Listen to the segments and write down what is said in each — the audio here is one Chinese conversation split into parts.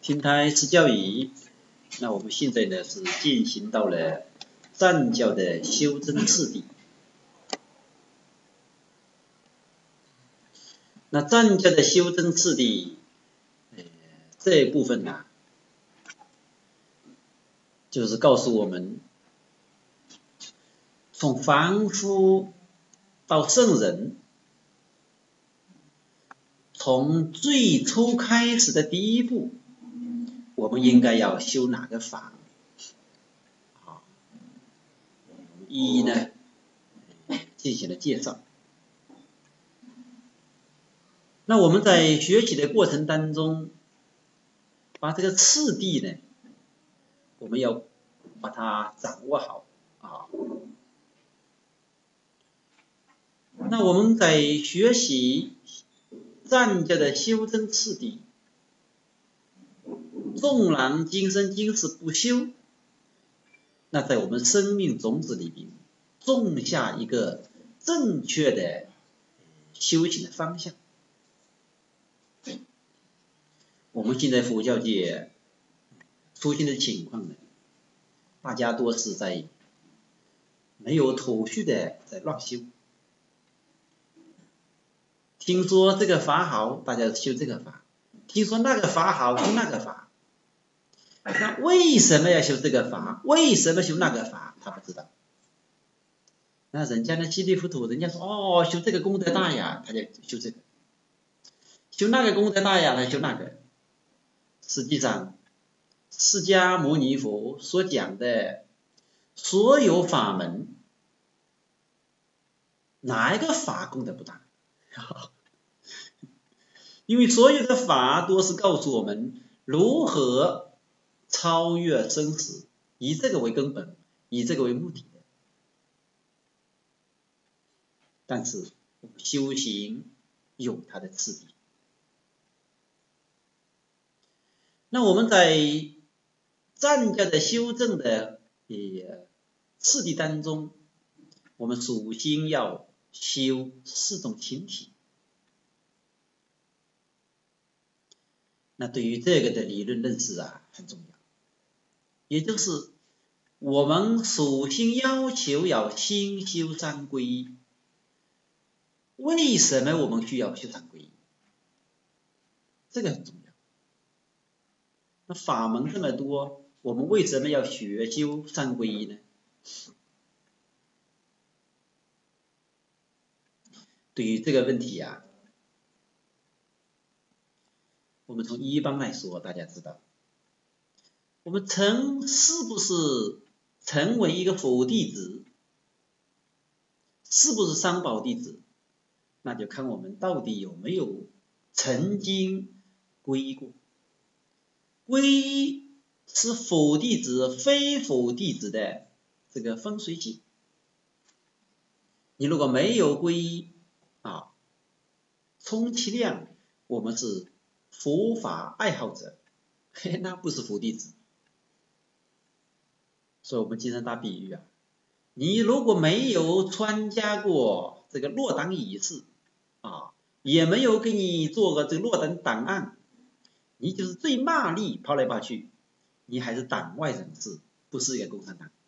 平台是教育，那我们现在呢是进行到了战教的修真次第。那战教的修真次第，这一部分呢，就是告诉我们，从凡夫到圣人，从最初开始的第一步，我们应该要修哪个法？一一呢进行了介绍。那我们在学习的过程当中，把这个次第呢，我们要把它掌握好啊。那我们在学习战教的修真次第，纵然今生今世不修，那在我们生命种子里边种下一个正确的修行的方向。我们现在佛教界出现的情况呢，大家都是在没有头绪的在乱修。听说这个法好，大家修这个法；听说那个法好，修那个法。那为什么要修这个法？为什么修那个法？他不知道。那人家呢稀里糊涂，人家说哦，修这个功德大呀，他就修这个；修那个功德大呀，他修那个。实际上，释迦牟尼佛所讲的所有法门，哪一个法功德不大？因为所有的法都是告诉我们如何超越生死，以这个为根本，以这个为目的的。但是我们修行有它的次第。那我们在战教的修正的次第当中，我们首先要修四种形体。那对于这个的理论认识很重要，也就是我们首先要求要先修三皈依。为什么我们需要修三皈依？这个很重要。那法门这么多，我们为什么要学修三皈依呢？对于这个问题我们从一般来说，大家知道，我们是不是成为一个佛弟子，是不是三宝弟子，那就看我们到底有没有曾经皈依过。皈依是佛弟子非佛弟子的这个分水岭。你如果没有皈依充其量我们是佛法爱好者，那不是佛弟子。所以我们经常打比喻你如果没有参加过这个落档仪式也没有给你做个这个落档档案，你就是最骂力跑来跑去，你还是党外人士，不是一个共产党。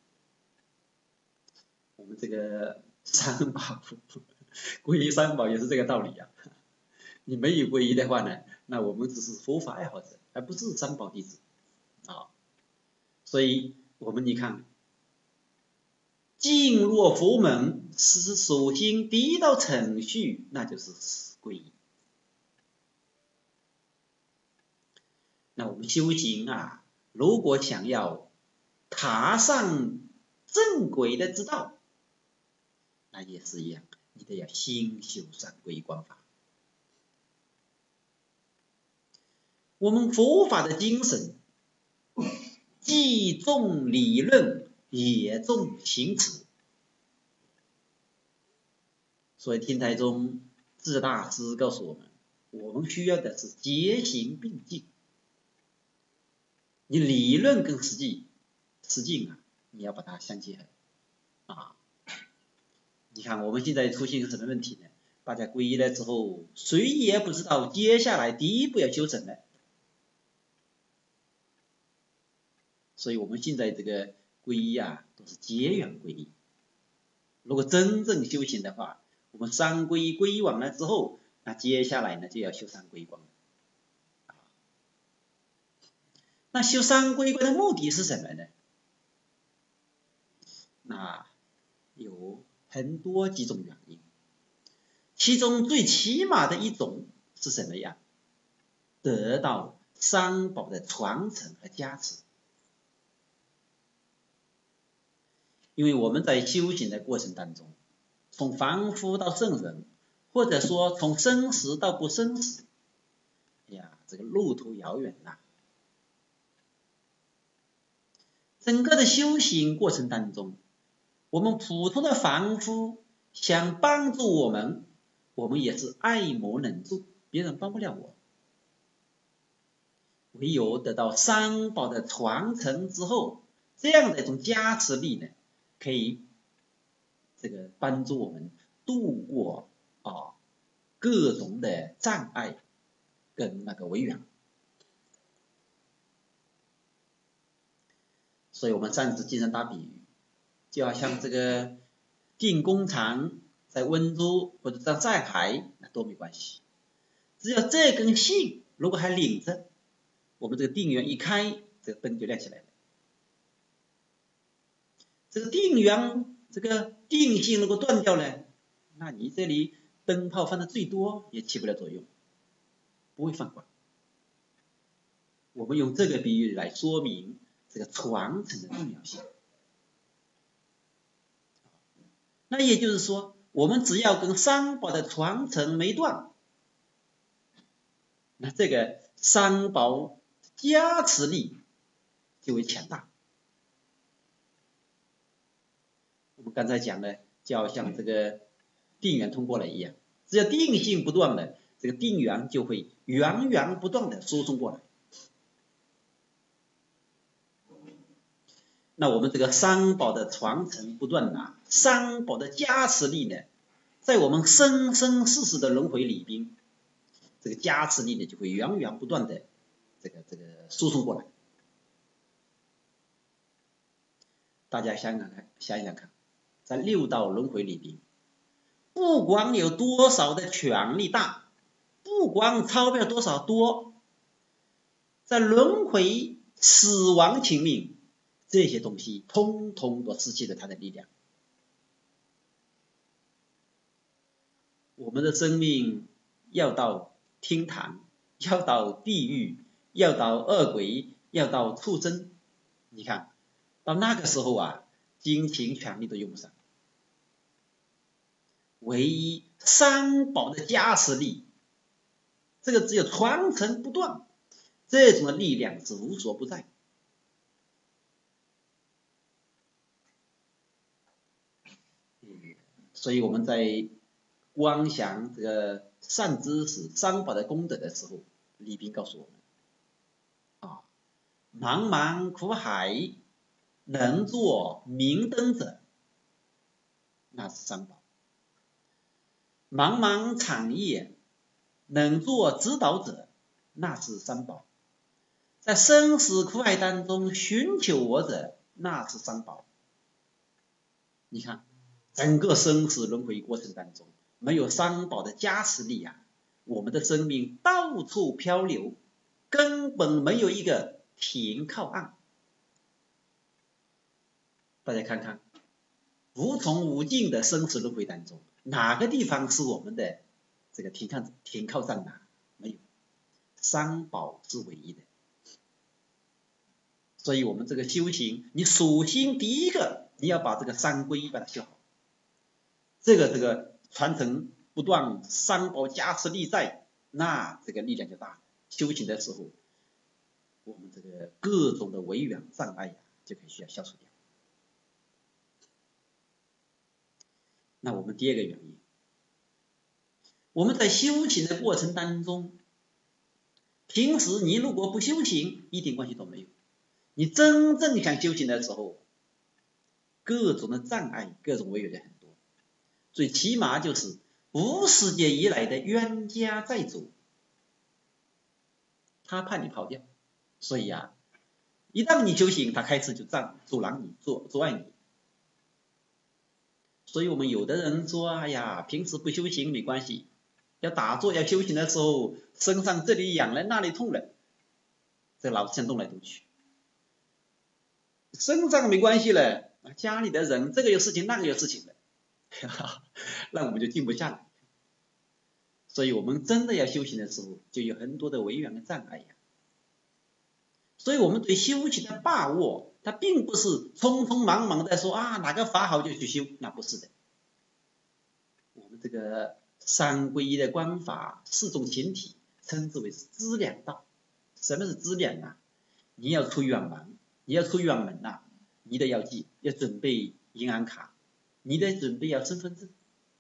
我们这个三宝皈依三宝也是这个道理你没有皈依的话呢，那我们只是佛法爱好者，而不是三宝弟子所以我们你看，进入佛门是首先第一道程序，那就是皈依。那我们修行如果想要踏上正轨的之道，那也是一样，你得要先修三皈依观法。我们佛法的精神，既重理论，也重行持。所以天台宗智大师告诉我们，我们需要的是结行并进。你理论跟实际你要把它相结合你看我们现在出现一个什么问题呢？大家皈依了之后，谁也不知道接下来第一步要修什么。 所以我们现在这个皈依啊，都是结缘皈依。如果真正修行的话，我们三皈依皈依完了之后，那接下来呢就要修三皈依观。那修三皈依观的目的是什么呢？那有很多几种原因，其中最起码的一种是什么呀？得到三宝的传承和加持。因为我们在修行的过程当中，从凡夫到圣人，或者说从生死到不生死，这个路途遥远呐。整个的修行过程当中，我们普通的凡夫想帮助我们，我们也是爱莫能助，别人帮不了我。唯有得到三宝的传承之后，这样的一种加持力呢，可以帮助我们度过各种的障碍跟违缘。所以我们上次经常打比喻，就好像这个电工厂在温州或者在上海，那都没关系，只要这根线如果还领着，我们这个电源一开，这个灯就亮起来了。这个电源这个电线如果断掉了，那你这里灯泡放的最多也起不了作用，不会放光。我们用这个比喻来说明这个传承的重要性。那也就是说，我们只要跟三宝的传承没断，那这个三宝加持力就会强大。我们刚才讲的，就好像这个电源通过了一样，只要电性不断了，这个电源就会源源不断的输送过来。那我们这个三宝的传承不断啊，三宝的加持力呢，在我们生生世世的轮回里边，这个加持力呢就会源源不断的这个输送过来。大家想想看，在六道轮回里边，不管有多少的权力大，不管钞票多少多，在轮回死亡前面，这些东西通通都失去了它的力量。我们的生命要到天堂，要到地狱，要到恶鬼，要到畜生，你看到那个时候啊，金钱权力都用不上，唯一三宝的加持力，这个只有传承不断，这种的力量是无所不在。所以我们在观想这个善知识三宝的功德的时候，里边告诉我们茫茫苦海能作明灯者，那是三宝；茫茫长夜能作指导者，那是三宝；在生死苦海当中寻求我者，那是三宝。你看整个生死轮回过程当中，没有三宝的加持力啊，我们的生命到处漂流，根本没有一个停靠岸。大家看看，无穷无尽的生死轮回当中，哪个地方是我们的这个停靠站呢？没有，三宝是唯一的。所以我们这个修行，你首先第一个，你要把这个三皈依把它修好。这个传承不断，三宝加持力在，那这个力量就大了。修行的时候，我们这个各种的违缘障碍就可以需要消除掉。那我们第二个原因，我们在修行的过程当中，平时你如果不修行，一点关系都没有。你真正想修行的时候，各种的障碍，各种违缘的很多。最起码就是无始劫以来的冤家债主，他怕你跑掉，所以一旦你修行，他开始就阻拦你，阻碍你。所以我们有的人说，哎呀，平时不修行没关系，要打坐要修行的时候，身上这里痒了那里痛了，这老想动来动去。身上没关系了，家里的人这个有事情那个有事情的，那我们就静不下来。所以我们真的要修行的时候，就有很多的违缘的障碍呀。所以我们对修行的把握，它并不是匆匆忙忙的说啊哪个法好就去修，那不是的。我们这个三皈依的观法，四种形体，称之为是资粮道。什么是资粮啊？你要出远门，你要出远门啊，你得要记，要准备银行卡，你得准备要身份证。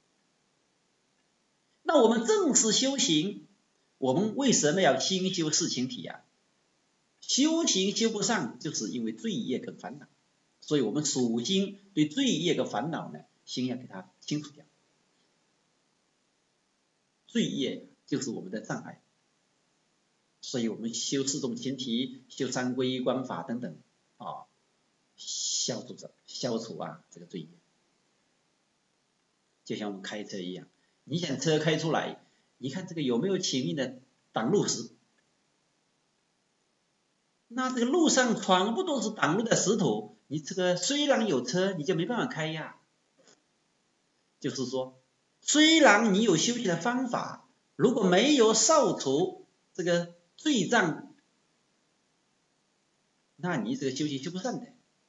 那我们正式修行，我们为什么要心修四情体啊？修行修不上，就是因为罪业跟烦恼。所以我们首先对罪业跟烦恼呢，先要给它清除掉。罪业就是我们的障碍，所以我们修四种情体，修三皈依观法等等啊，消除啊这个罪业。就像我们开车一样，你想车开出来，你看这个有没有前面的挡路石？那这个路上全部都是挡路的石头，你这个虽然有车，你就没办法开呀。就是说，虽然你有修行的方法，如果没有扫除这个罪障，那你这个修行修不上的。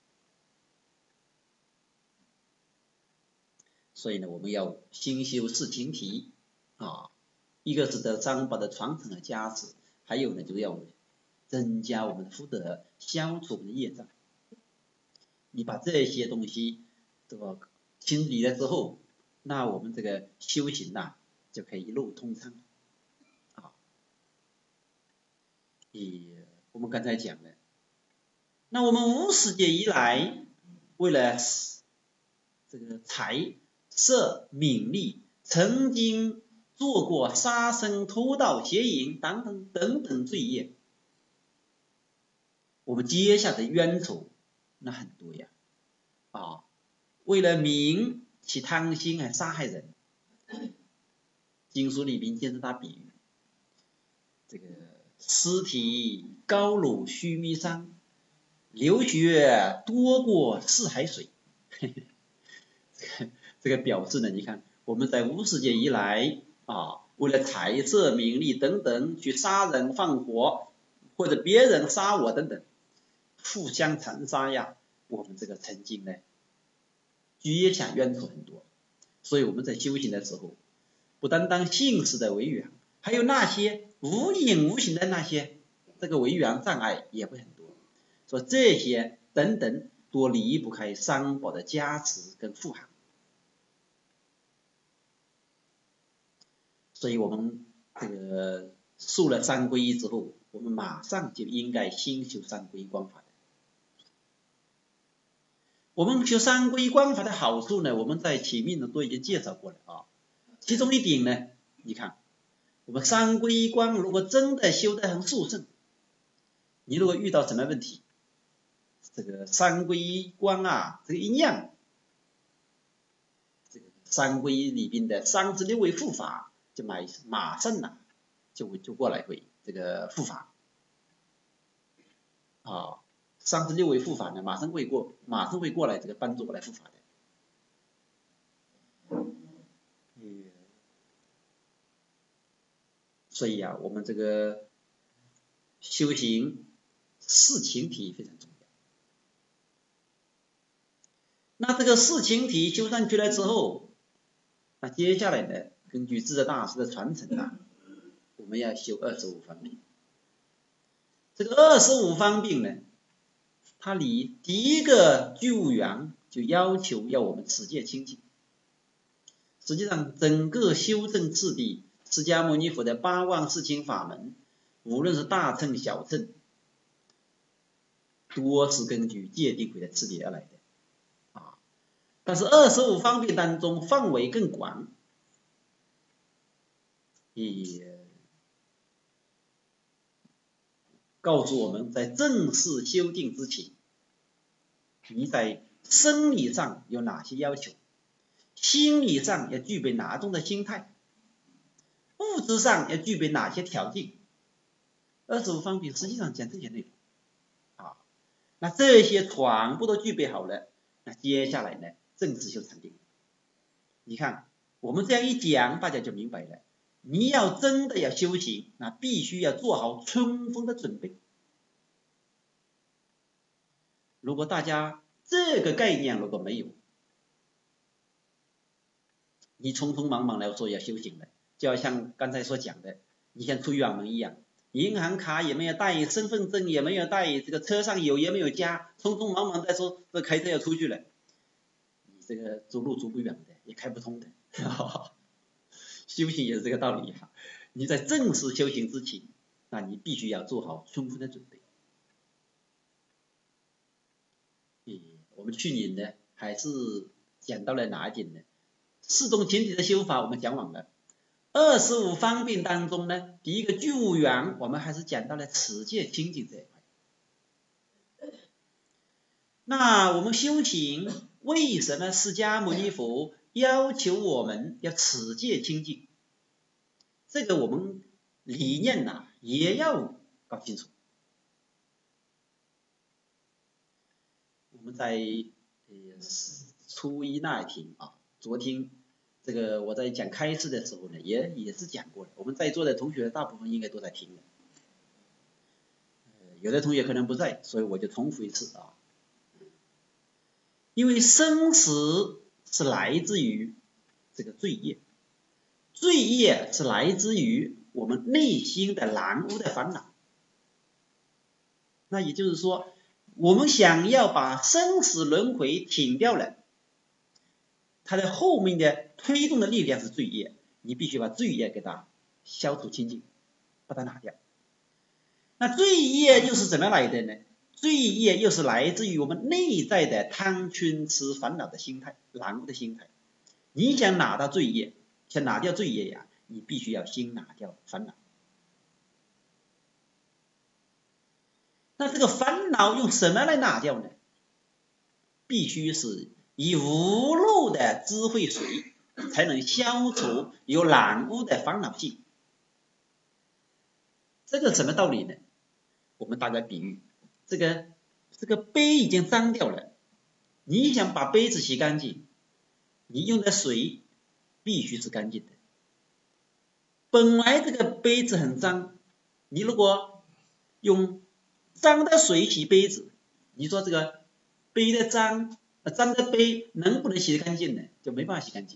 所以呢，我们要心修四情体啊，一个是得三宝的传承和加持，还有呢，就是要增加我们的福德，消除我们的业障。你把这些东西都清理了之后，那我们这个修行呐，就可以一路通畅啊。我们刚才讲了，那我们无始劫以来，为了这个财色名利，曾经做过杀生、偷盗、邪淫等等罪业，我们接下的冤仇那很多呀啊！为了名起贪心还杀害人，经书里边经常打比喻，这个尸体高如须弥山，流血多过四海水。这个表示呢，你看我们在无始劫以来啊，为了财色名利等等去杀人放火，或者别人杀我等等，互相残杀呀，我们这个曾经呢结下冤仇很多。所以我们在修行的时候，不单单现实的违缘，还有那些无影无形的那些这个违缘障碍也会很多。所以这些等等都离不开三宝的加持跟护航。所以我们这个受了三皈依之后，我们马上就应该先修三皈依观法的。我们修三皈依观法的好处呢，我们在前面呢都已经介绍过了啊。其中一点呢，你看，我们三皈依观如果真的修得很殊胜，你如果遇到什么问题，这个三皈依观啊，这个一念，这个三皈依里边的36位护法就马上呢就过来会这个护法啊，36位护法呢马上会过来这个帮助我来护法的。所以啊，我们这个修行四情体非常重要。那这个四情体修上去了之后，那接下来呢，根据智者大师的传承啊，我们要修25方便。这个25方便呢，它离第一个救援就要求要我们持戒清净。实际上整个修正次第，释迦牟尼佛的8万4千法门，无论是大乘小乘，多是根据戒定慧的次第而来的啊。但是25方便当中范围更广， 告诉我们在正式修订之前，你在生理上有哪些要求，心理上要具备哪种的心态，物质上要具备哪些条件。25方面实际上讲这些内容啊，那这些全部都具备好了，那接下来呢，正式修禅定。你看我们这样一讲，大家就明白了。你要真的要修行，那必须要做好充分的准备。如果大家这个概念如果没有，你匆匆忙忙来说要修行了，就要像刚才所讲的，你像出远门一样，银行卡也没有带，身份证也没有带，这个车上有也没有加，匆匆忙忙再说这开车要出去了，你这个走路走不远的，也开不通的。修行也是这个道理哈。你在正式修行之前，那你必须要做好充分的准备。我们去年呢，还是讲到了哪一点呢？四种前提的修法我们讲完了。25方面当中呢，第一个具无缘，我们还是讲到了持戒清净这一块。那我们修行，为什么释迦牟尼佛要求我们要持戒清净？这个我们理念呐，也要搞清楚。我们在初一那一天啊，昨天这个我在讲开示的时候呢，也是讲过了。我们在座的同学大部分应该都在听了，有的同学可能不在，所以我就重复一次啊。因为生死是来自于这个罪业，罪业是来自于我们内心的染污的烦恼。那也就是说，我们想要把生死轮回停掉了，它的后面的推动的力量是罪业，你必须把罪业给它消除清净，把它拿掉。那罪业又是怎么来的呢？罪业又是来自于我们内在的贪嗔痴烦恼的心态，染污的心态。你想拿到罪业，想拿掉罪业呀，你必须要先拿掉烦恼。那这个烦恼用什么来拿掉呢？必须是以无漏的智慧水才能消除有染污的烦恼性。这个什么道理呢？我们打个比喻，这个杯已经脏掉了，你想把杯子洗干净，你用的水必须是干净的。本来这个杯子很脏，你如果用脏的水洗杯子，你说这个杯的脏的杯能不能洗得干净呢？就没办法洗干净。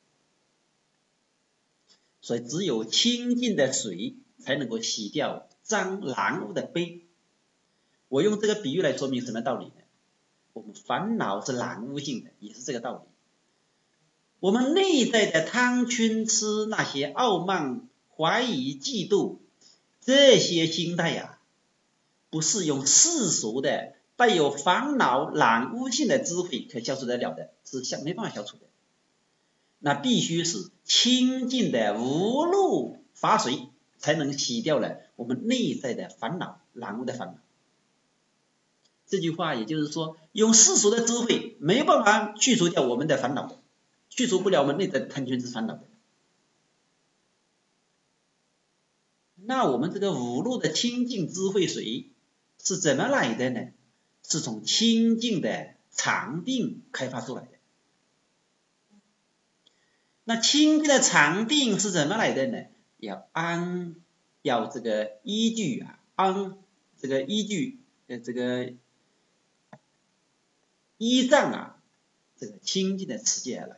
所以只有清净的水才能够洗掉脏染污的杯。我用这个比喻来说明什么道理呢？我们烦恼是染污性的，也是这个道理。我们内在的贪嗔痴那些傲慢、怀疑、嫉妒这些心态呀，不是用世俗的带有烦恼染污性的智慧可消除得了的，是没办法消除的。那必须是清净的无漏法水才能洗掉了我们内在的烦恼染污的烦恼。这句话也就是说，用世俗的智慧没有办法去除掉我们的烦恼的，去除不了我们内在的贪嗔痴烦恼的。那我们这个无漏的清净智慧水是怎么来的呢？是从清净的禅定开发出来的。那清净的禅定是怎么来的呢？要这个依据依仗这个清净的持戒而来。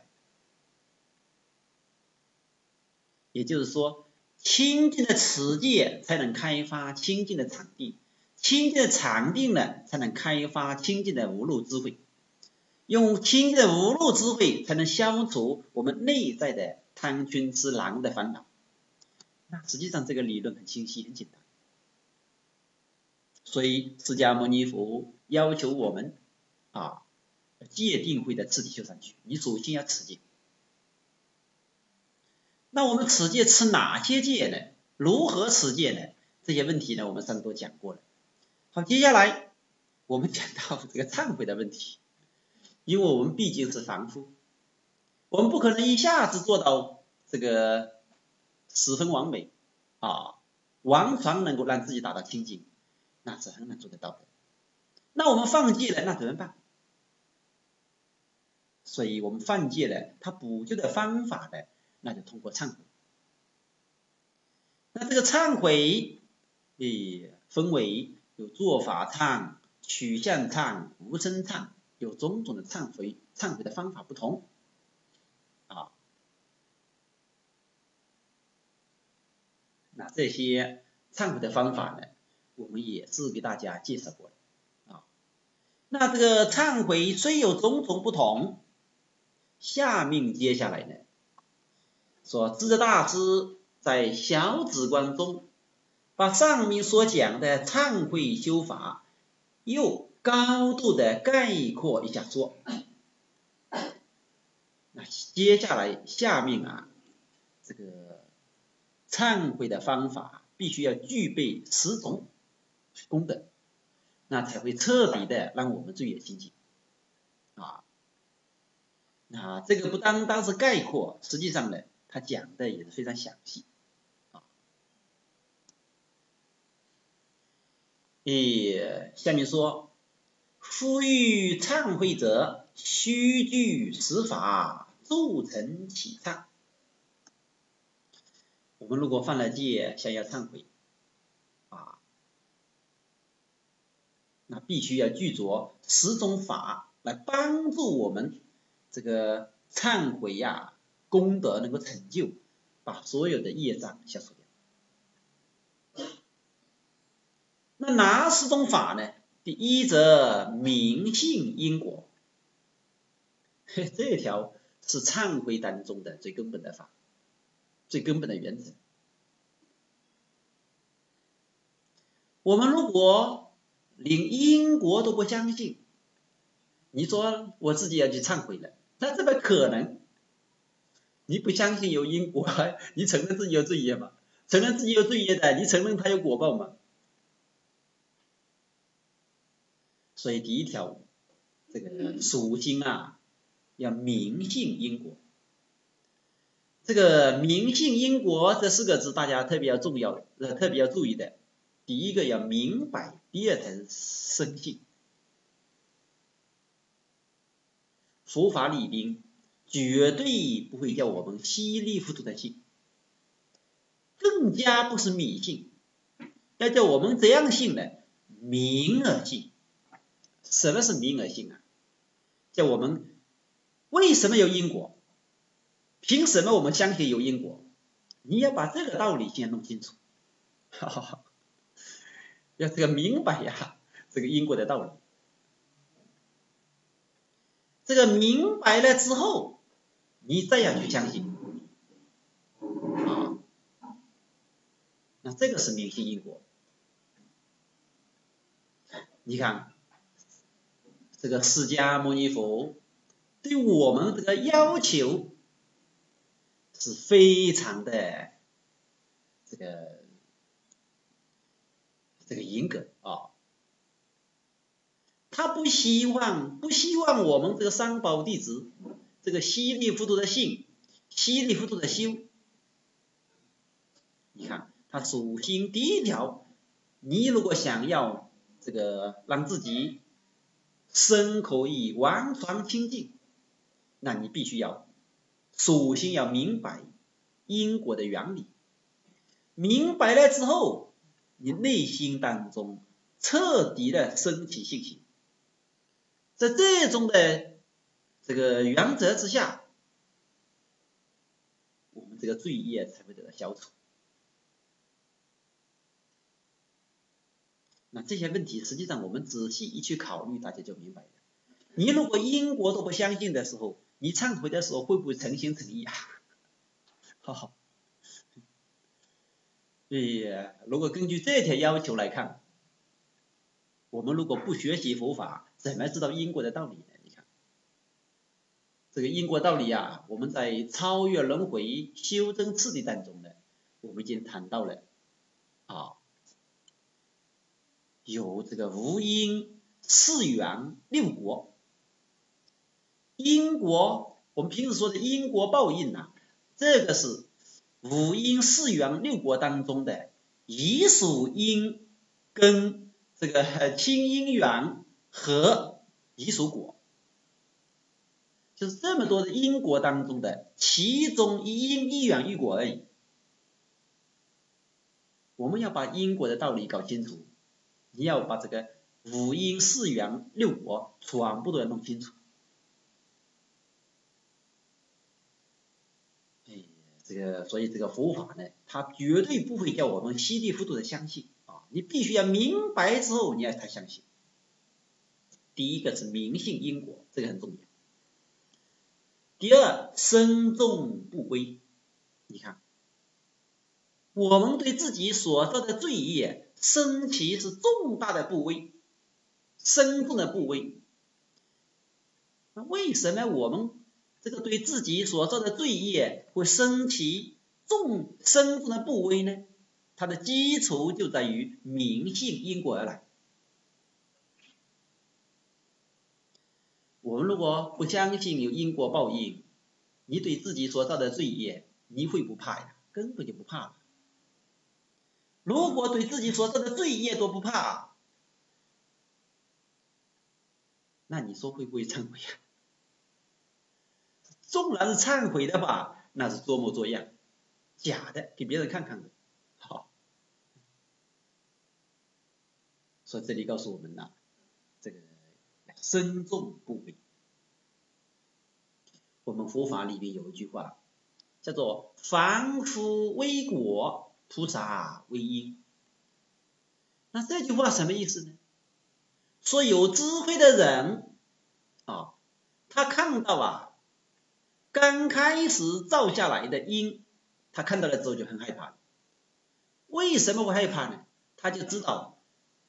也就是说，清净的持戒才能开发清净的禅定，清净的禅定呢，才能开发清净的无漏智慧。用清净的无漏智慧才能消除我们内在的贪嗔痴染污的烦恼。那实际上这个理论很清晰很简单。所以释迦牟尼佛要求我们戒定慧的次第修上去，你首先要持戒。那我们持戒持哪些戒呢？如何持戒呢？这些问题呢，我们上次都讲过了。 好，接下来我们讲到这个忏悔的问题，因为我们毕竟是凡夫，我们不可能一下子做到这个10分完美啊，完全能够让自己达到清净，那是很难做得到的。那我们犯戒了，那怎么办？所以我们犯戒了，它补救的方法呢，那就通过忏悔。那这个忏悔，分为有做法忏、取向忏、无声忏，有种种的忏悔的方法不同啊。那这些忏悔的方法呢，我们也是给大家介绍过的啊。那这个忏悔虽有种种不同，接下来呢，说智者大师在小止观中，把上面所讲的忏悔修法，又高度的概括一下说。那接下来下面这个忏悔的方法必须要具备10种功德，那才会彻底的让我们罪业清净啊。那这个不单单是概括，实际上呢，他讲的也是非常详细啊。下面说，夫欲忏悔者，须具10法，助成其忏。我们如果犯了戒，想要忏悔啊，那必须要具足10种法来帮助我们这个忏悔功德能够成就，把所有的业障消除掉。那哪10种法呢？第一则明信因果，这条是忏悔当中的最根本的法，最根本的原则。我们如果连因果都不相信，你说我自己要去忏悔了，那怎么可能？你不相信有因果，你承认自己有罪业吗？承认自己有罪业的，你承认它有果报吗？所以第一条，这个属心要明信因果。这个明信因果这4个字，大家特别要注意的。第一个要明白，第二才是深信。佛法里边绝对不会叫我们稀里糊涂的信，更加不是迷信，要叫我们怎样信呢？明而信。什么是明而信叫我们为什么有因果？凭什么我们相信有因果？你要把这个道理先弄清楚，要这个明白这个因果的道理。这个明白了之后，你再要去相信那这个是明信因果。你看这个释迦牟尼佛对我们这个要求是非常的这个严格他不希望我们这个三宝弟子这个稀里糊涂的信，稀里糊涂的修。你看他属心第一条，你如果想要这个让自己身口意完全清净，那你必须要属心要明白因果的原理，明白了之后，你内心当中彻底的升起信心。在这种的这个原则之下，我们这个罪业才会得到消除。那这些问题实际上我们仔细一去考虑，大家就明白了。你如果因果都不相信的时候，你忏悔的时候会不会诚心诚意如果根据这条要求来看，我们如果不学习佛法，怎么知道因果的道理呢？你看这个因果道理我们在超越轮回修真次第当中呢，我们已经谈到了有这个五阴四元六果。因果，我们平时说的因果报应啊，这个是五阴四元六果当中的乙属因跟这个清因缘和乙属果，就是这么多的因果当中的其中一因一缘一果而已。我们要把因果的道理搞清楚，你要把这个五因四缘六果全部都要弄清楚。所以这个佛法呢，它绝对不会叫我们稀里糊涂的相信啊！你必须要明白之后，你才相信。第一个是明信因果，这个很重要。第二，深重不归。你看，我们对自己所造的罪业，生起是重大的不归，深重的不归。那为什么我们这个对自己所造的罪业会生起深重的不归呢？它的基础就在于明信因果而来。我们如果不相信有因果报应，你对自己所造的罪业，你会不怕呀？根本就不怕了。如果对自己所造的罪业都不怕，那你说会不会忏悔呀？纵然是忏悔的话，那是做模作样，假的，给别人看看的。好，所以这里告诉我们呢，这个深重不归。我们佛法里面有一句话，叫做凡夫为果，菩萨为因。那这句话什么意思呢？说有智慧的人啊，他看到刚开始造下来的因，他看到了之后就很害怕。为什么会害怕呢？他就知道，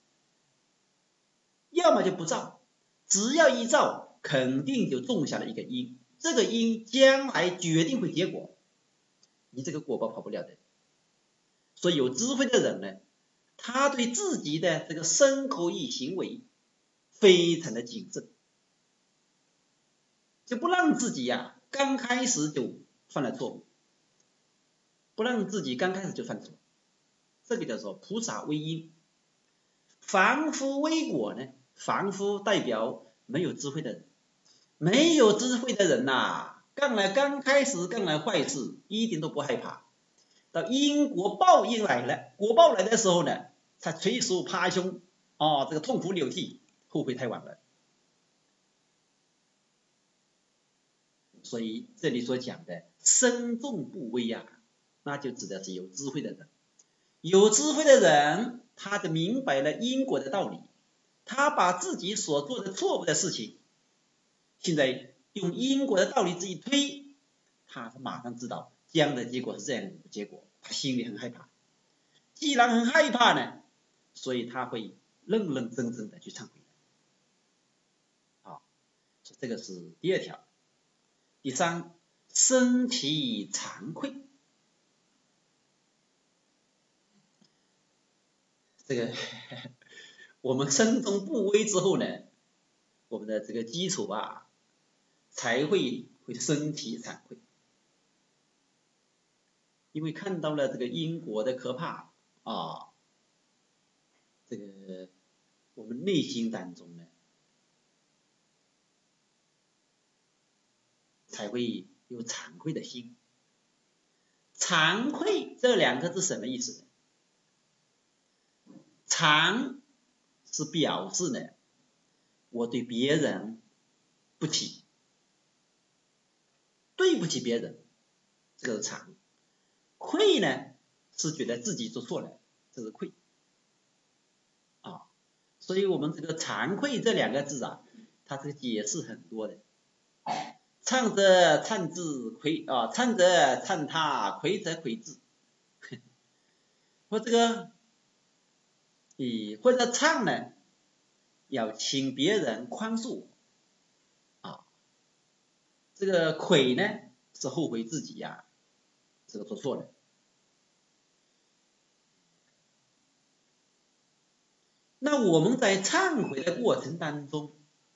要么就不造，只要一造，肯定就种下了一个因，这个因将来决定会结果，你这个果报跑不了的。所以有智慧的人呢，他对自己的这个身口意行为非常的谨慎，就不让自己刚开始就犯了错误，不让自己刚开始就犯错，这个叫做菩萨为因。凡夫为果呢，凡夫代表没有智慧的人，没有智慧的人刚开始干了坏事，一点都不害怕，到因果报应来了，果报来的时候呢，才捶手拍胸，这个痛哭流涕，后悔太晚了。所以这里所讲的深重不归那就指的是有智慧的人。有智慧的人，他就明白了因果的道理，他把自己所做的错误的事情，现在用因果的道理这一推，他马上知道这样的结果是这样的结果，他心里很害怕。既然很害怕呢，所以他会认认真真的去忏悔。好，这个是第二条。第三，生起惭愧。这个我们深重不归之后呢，我们的这个基础才会生起惭愧，因为看到了这个因果的可怕这个我们内心当中呢，才会有惭愧的心。惭愧这两个字什么意思呢？惭是表示呢，我对别人不起，对不起别人，这个是惭。愧呢是觉得自己做错了，这是愧所以我们这个惭愧这两个字它这个解释很多的。忏则忏自愧忏则忏他，愧则愧自。或这个或者忏呢，要请别人宽恕这个愧呢是后悔自己这个做错了。那那我们在忏悔的过程当中，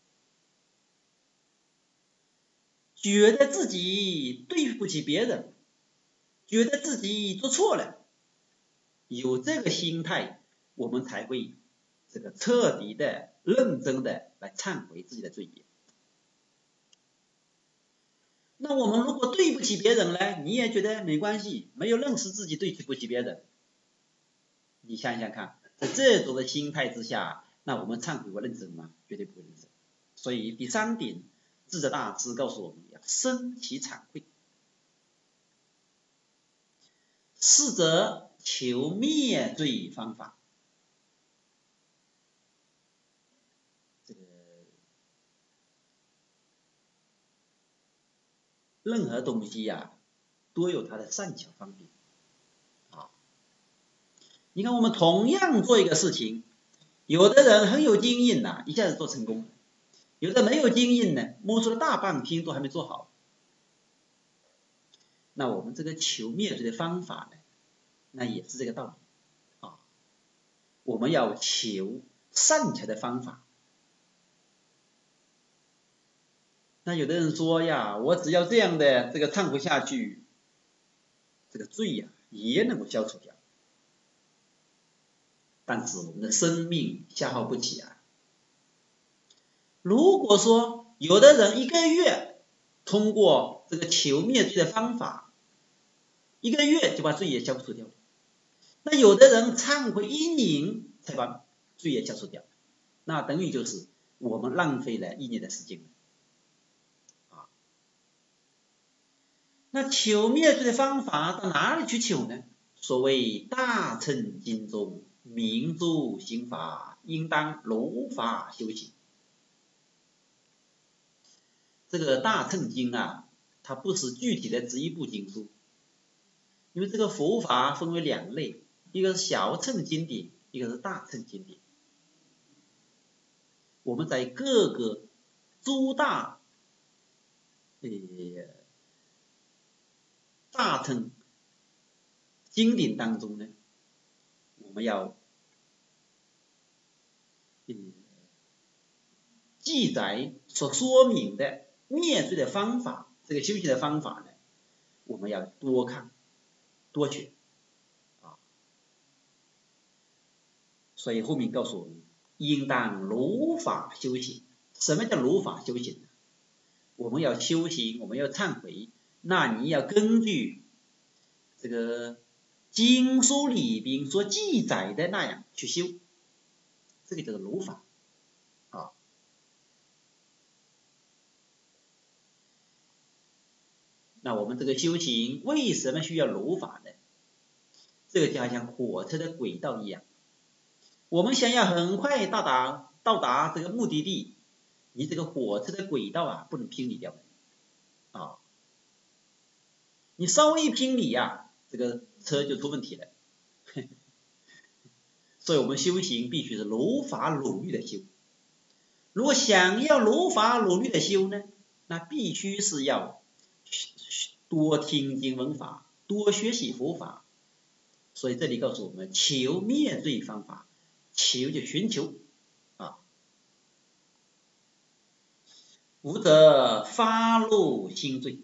觉得自己对不起别人，觉得自己做错了，有这个心态，我们才会这个彻底的、认真的来忏悔自己的罪业。那我们如果对不起别人呢，你也觉得没关系，没有认识自己对不起别人，你想想看，在这种的心态之下，那我们忏悔会认真吗？绝对不会认真。所以第3点，智者大师告诉我们要升起忏悔。4者求灭罪方法。这个任何东西呀，都有它的善巧方便啊。你看我们同样做一个事情，有的人很有经验呐，一下子做成功；有的没有经验呢，摸出了大半天都还没做好。那我们这个求灭罪的方法呢，那也是这个道理啊。我们要求善巧的方法。那有的人说呀，我只要这样的这个忏悔下去，这个罪呀也能够消除掉。但是我们的生命消耗不起啊。如果说有的人1个月通过这个求灭罪的方法，1个月就把罪业消除掉，那有的人忏悔1年才把罪业消除掉，那等于就是我们浪费了1年的时间。那求灭罪的方法到哪里去求呢？所谓大乘经中明诸行法，应当如法修行。这个大乘经啊，它不是具体的指一部经书，因为这个佛法分为2类，一个是小乘经典，一个是大乘经典。我们在各个诸大乘经典当中呢，我们要记载所说明的灭罪的方法，这个修行的方法呢，我们要多看多学啊。所以后面告诉我们，应当如法修行。什么叫如法修行呢？我们要修行，我们要忏悔，那你要根据这个经书里边所记载的那样去修，这个叫做如法啊。那我们这个修行为什么需要如法呢？这个就好像火车的轨道一样，我们想要很快到达这个目的地，你这个火车的轨道啊不能偏离掉啊，你稍微一偏离啊，这个车就出问题了。所以我们修行必须是如法如律的修。如果想要如法如律的修呢，那必须是要多听经闻法，多学习佛法。所以这里告诉我们求灭罪方法，求就寻求啊。5者发露心罪。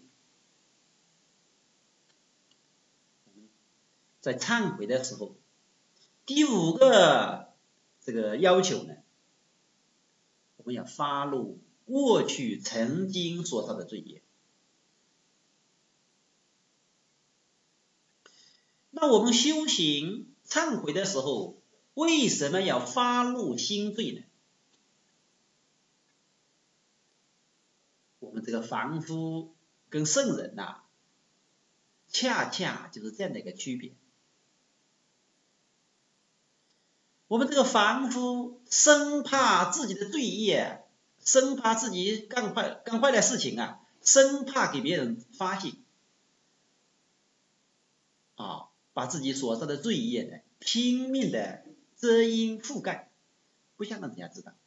在忏悔的时候，第5个这个要求呢，我们要发露过去曾经所造的罪业。那我们修行忏悔的时候，为什么要发露心罪呢？我们这个凡夫跟圣人呐，恰恰就是这样的一个区别。我们这个凡夫生怕自己的罪业，生怕自己干坏的事情啊，生怕给别人发现啊，把自己所造的罪业呢拼命的遮阴覆盖，不想让人家知道。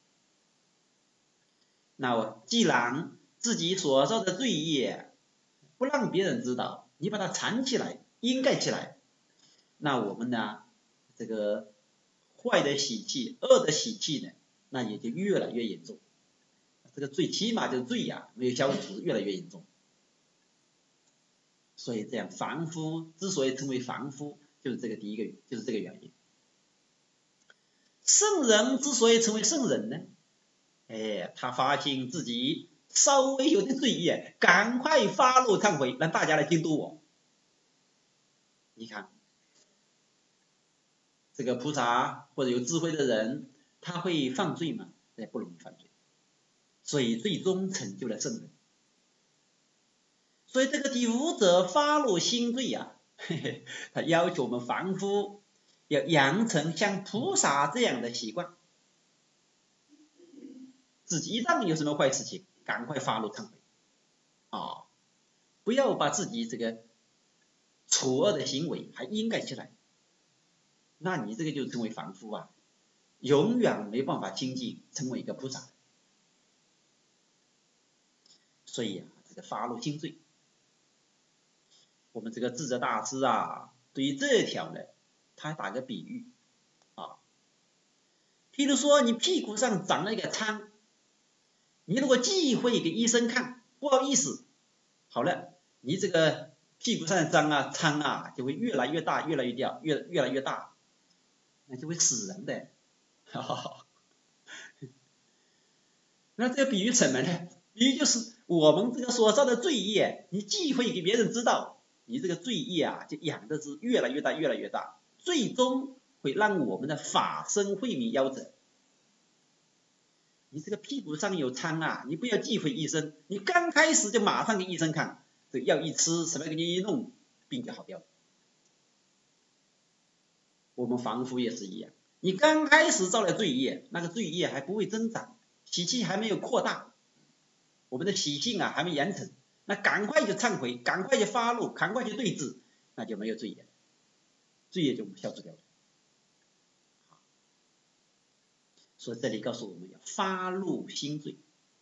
那我既然自己所造的罪业不让别人知道，你把它藏起来、掩盖起来，那我们呢这个坏的习气、恶的习气呢，那也就越来越严重。这个最起码就是罪呀，没有消除，越来越严重。所以这样凡夫之所以称为凡夫，就是这个第一个，就是这个原因。圣人之所以成为圣人呢，他发现自己稍微有点罪业，赶快发怒忏悔，让大家来监督我。你看，这个菩萨或者有智慧的人，他会犯罪吗？不容易犯罪，所以最终成就了圣人。所以这个第五者发怒心罪呀，他要求我们凡夫要养成像菩萨这样的习惯，自己一旦有什么坏事情，赶快发怒忏悔不要把自己这个丑恶的行为还掩盖起来，那你这个就成为凡夫啊，永远没办法亲近成为一个菩萨。所以这个发怒心罪，我们这个智者大师对于这条呢，他打个比喻譬如说你屁股上长了一个疮，你如果忌讳给医生看，不好意思，好了，你这个屁股上的疮就会越来越大，越来越大，那就会死人的。那这个比喻什么呢？比喻就是我们这个所造的罪业，你忌讳给别人知道，你这个罪业就养的是越来越大，越来越大，最终会让我们的法身慧命夭折。你这个屁股上有疮你不要忌讳医生，你刚开始就马上给医生看，这个药一吃，什么给你一弄，病就好掉了。我们凡夫也是一样，你刚开始造了罪业，那个罪业还不会增长，习气还没有扩大，我们的习性还没养成，那赶快就忏悔，赶快就发怒，赶快就对治，那就没有罪业，罪业就消除掉了。所以这里告诉我们要发怒心罪，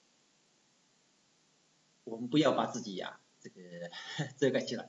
我们不要把自己这个遮盖起来。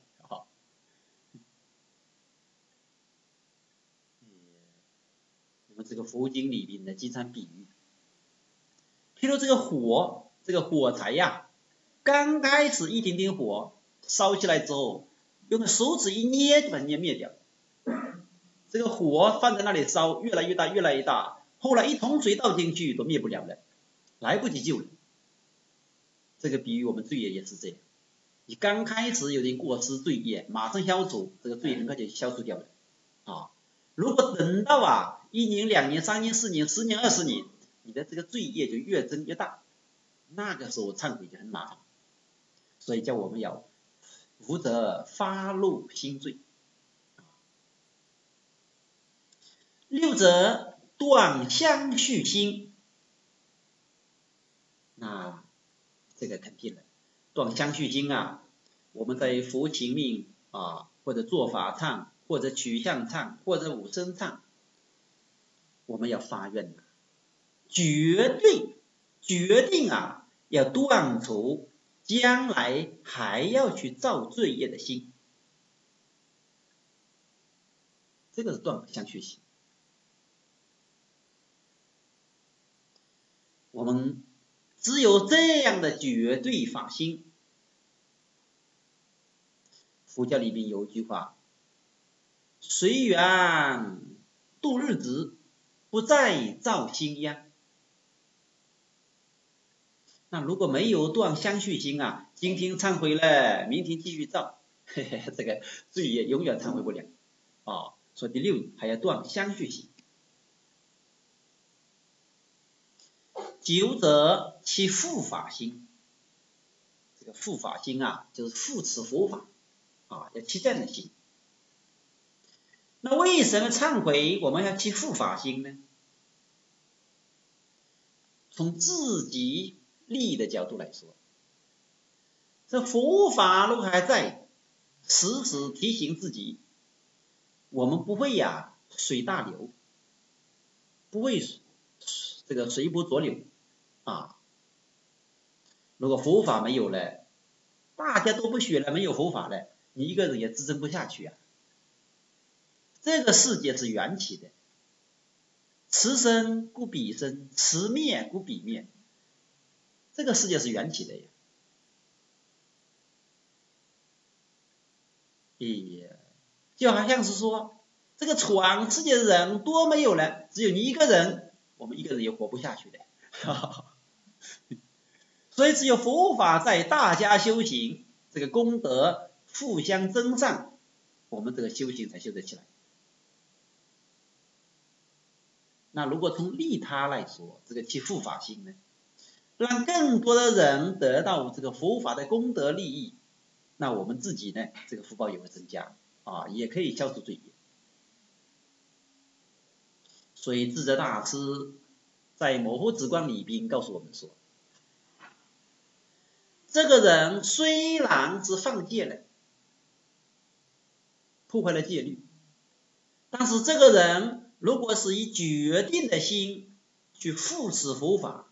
我们这个佛经里面的经常比喻，譬如这个火，这个火柴刚开始一点点火烧起来之后，用手指一捏就把它捏灭掉，这个火放在那里烧，越来越大，越来越大，后来一桶水倒进去都灭不了了，来不及救了。这个比喻我们罪业也是这样，你刚开始有点过失罪业，马上消除，这个罪很快就消除掉了如果等到1年、2年、3年、4年、10年、20年，你的这个罪业就越增越大，那个时候忏悔就很麻烦。所以叫我们要无则发怒心罪。六则断相续心，那这个肯定的，断相续心我们在佛情命或者做法忏，或者取向忏，或者五声忏，我们要发愿决定要断除将来还要去造罪业的心，这个是断相续心。我们只有这样的绝对法心，佛教里面有一句话，随缘度日子，不再造新殃。那如果没有断相续心今天忏悔了，明天继续造，这个罪业永远忏悔不了所以第六还要断相续心。九者其护法心，这个护法心就是护持佛法要起这样的心。那为什么忏悔我们要起护法心呢？从自己利益的角度来说，这佛法如果还在，时时提醒自己，我们不会随大流，不会这个随波逐流如果佛法没有了，大家都不学了，没有佛法了，你一个人也支撑不下去这个世界是缘起的， 此生故彼生，此灭故彼灭。这个世界是缘起的呀。就好像是说，这个全世界的人多没有了，只有你一个人，我们一个人也活不下去的。所以只有佛法在，大家修行，这个功德互相增上，我们这个修行才修得起来。那如果从利他来说，这个去护法心呢，让更多的人得到这个佛法的功德利益，那我们自己呢，这个福报也会增加啊，也可以消除罪业。所以智者大师在《摩诃止观》里边告诉我们说，这个人虽然是犯戒了，破坏了戒律，但是这个人如果是以决定的心去护持佛法，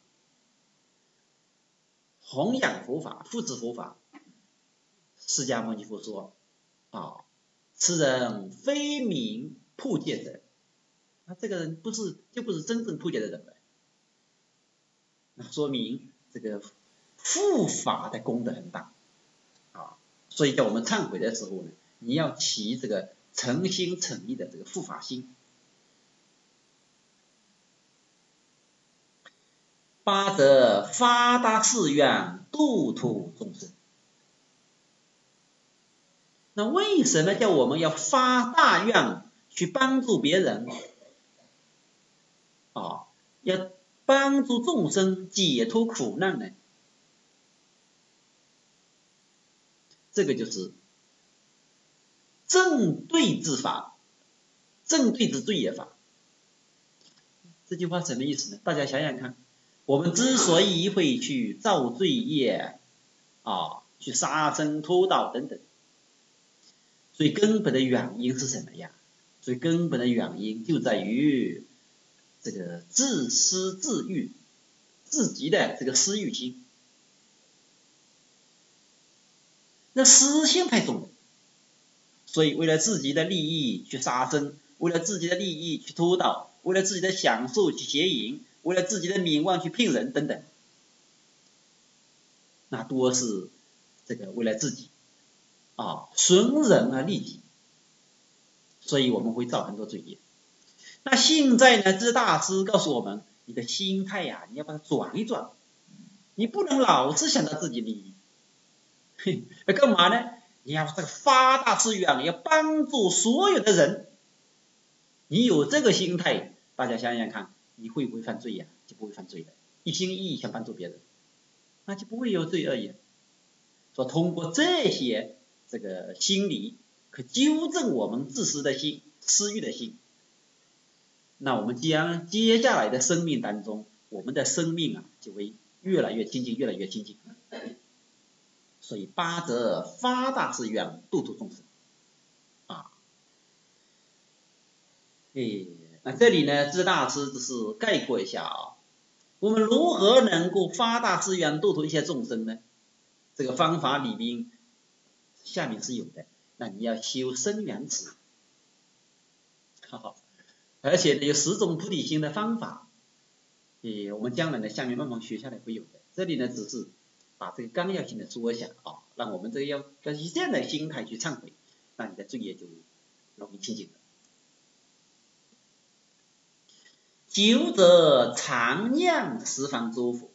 弘扬佛法，护持佛法，释迦牟尼佛说此人非名破戒者，那这个人就不是真正破戒的人了。那说明这个护法的功德很大所以在我们忏悔的时候呢，你要起这个诚心诚意的这个护法心。八则发大誓愿，度脱众生。那为什么叫我们要发大愿去帮助别人要帮助众生解脱苦难呢？这个就是正对之法，正对之罪业法。这句话什么意思呢？大家想想看，我们之所以会去造罪业去杀生偷盗等等，最根本的原因是什么呀？最根本的原因就在于这个自私自欲，自己的这个私欲心。那私心太重了，所以为了自己的利益去杀生，为了自己的利益去偷盗，为了自己的享受去邪淫，为了自己的名望去骗人等等，那多是这个为了自己损人而利己，所以我们会造很多罪业。那现在呢，这大师告诉我们，你的心态你要把它转一转，你不能老是想到自己利益。要干嘛呢？你要这个发大誓愿，要帮助所有的人。你有这个心态，大家想想看，你会不会犯罪呀？就不会犯罪的。一心一意想帮助别人，那就不会有罪恶业。说通过这些这个心理，可纠正我们自私的心、私欲的心。那我们将接下来的生命当中，我们的生命就会越来越清净，越来越清净。所以八则发大誓愿，度脱众生那这里呢，智大师只是概括一下我们如何能够发大誓愿度脱一些众生呢？这个方法里边下面是有的。那你要修生缘持，而且呢有10种菩提心的方法，我们将来呢下面慢慢学下来会有的。这里呢只是把这个纲要性的说一下让我们这个要以这样的心态去忏悔，那你的罪业就容易清净了。9则常念十方诸佛。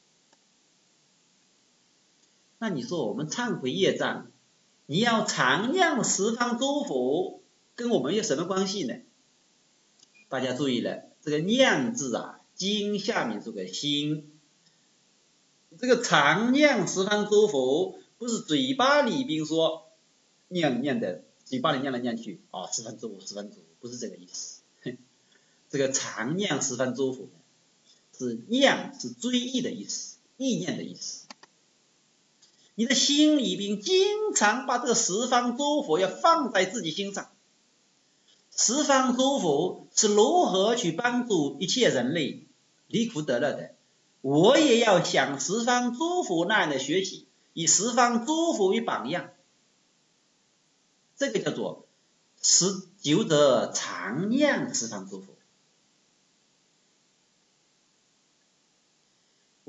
那你说我们忏悔业障，你要常念十方诸佛，跟我们有什么关系呢？大家注意了，这个念字经下面这个心，这个常念十方诸佛不是嘴巴里边说念的，嘴巴里念来念去十方诸佛十方诸佛，不是这个意思。这个常念十方诸佛是念，是追忆的意思，意念的意思。你的心里边经常把这个十方诸佛要放在自己心上。十方诸佛是如何去帮助一切人类离苦得乐的，我也要向十方诸佛那样的学习，以十方诸佛为榜样。这个叫做9则常念十方诸佛。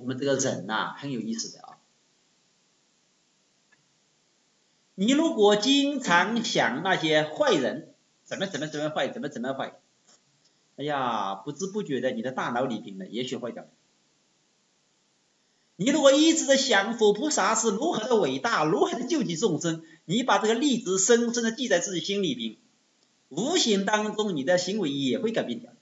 我们这个人呐，很有意思的啊。你如果经常想那些坏人怎么坏，怎么坏，哎呀，不知不觉的你的大脑里边呢也许坏掉了。你如果一直的想佛菩萨是如何的伟大，如何的救济众生，你把这个例子深深的记在自己心里边，无形当中你的行为也会改变掉。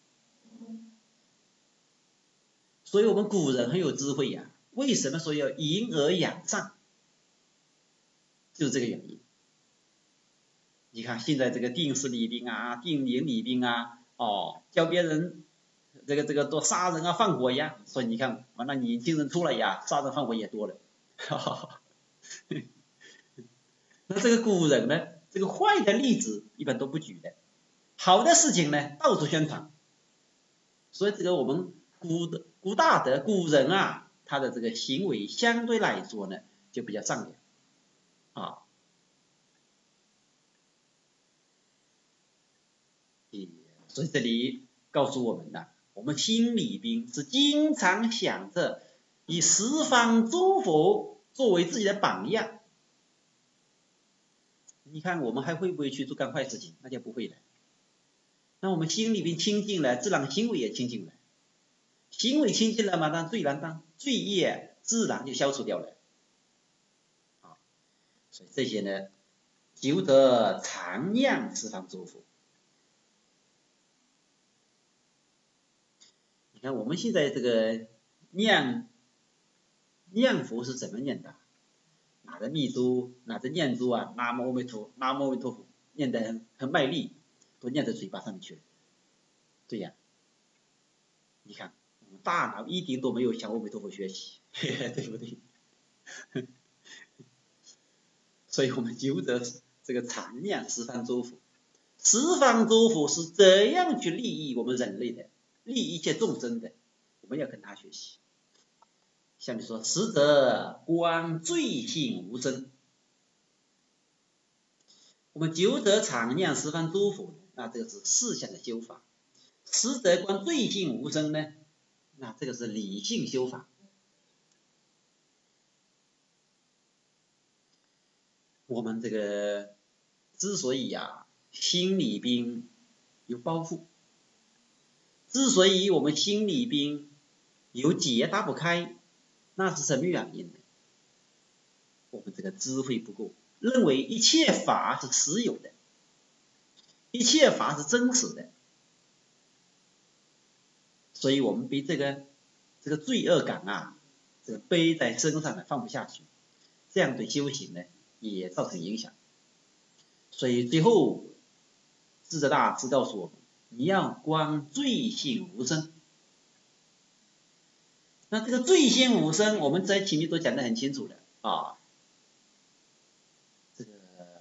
所以我们古人很有智慧呀，为什么说要隐而养善？就是这个原因。你看现在这个电视里边啊，电影里边啊，教别人这个多杀人啊放火呀，所以你看完了年轻人出来呀，杀人放火也多了。那这个古人呢，这个坏的例子一般都不举的，好的事情呢到处宣传。所以这个我们古大德古人啊，他的这个行为相对来说呢就比较善良啊。所以这里告诉我们呢，我们心里边是经常想着以十方诸佛作为自己的榜样。你看我们还会不会去做干坏事情？那就不会了。那我们心里边清净了，自然行为也清净了。行为清净了嘛，那罪业自然就消除掉了。所以这些呢，修得常念十方诸佛。你看我们现在这个念佛是怎么念的？拿着密珠，拿着念珠啊，南无阿弥陀，南无阿弥陀佛，念得很卖力，都念到嘴巴上面去了。对呀，你看大脑一点都没有向阿弥陀佛学习，对不对？所以我们修得这个常念十方诸佛。十方诸佛是怎样去利益我们人类的，利益一切众生的，我们要跟他学习。像你说，实则观罪性无生。我们修得常念十方诸佛，那这个是事相的修法；实则观罪性无生呢，那这个是理性修法。我们这个之所以心里边有包袱，之所以我们心里边有结打不开，那是什么原因呢？我们这个智慧不够，认为一切法是实有的，一切法是真实的，所以我们被这个罪恶感这个背在身上放不下去，这样对修行呢也造成影响。所以最后智者大师告诉我们，你要观罪性无生。那这个罪性无生，我们在前面都讲得很清楚了啊。这个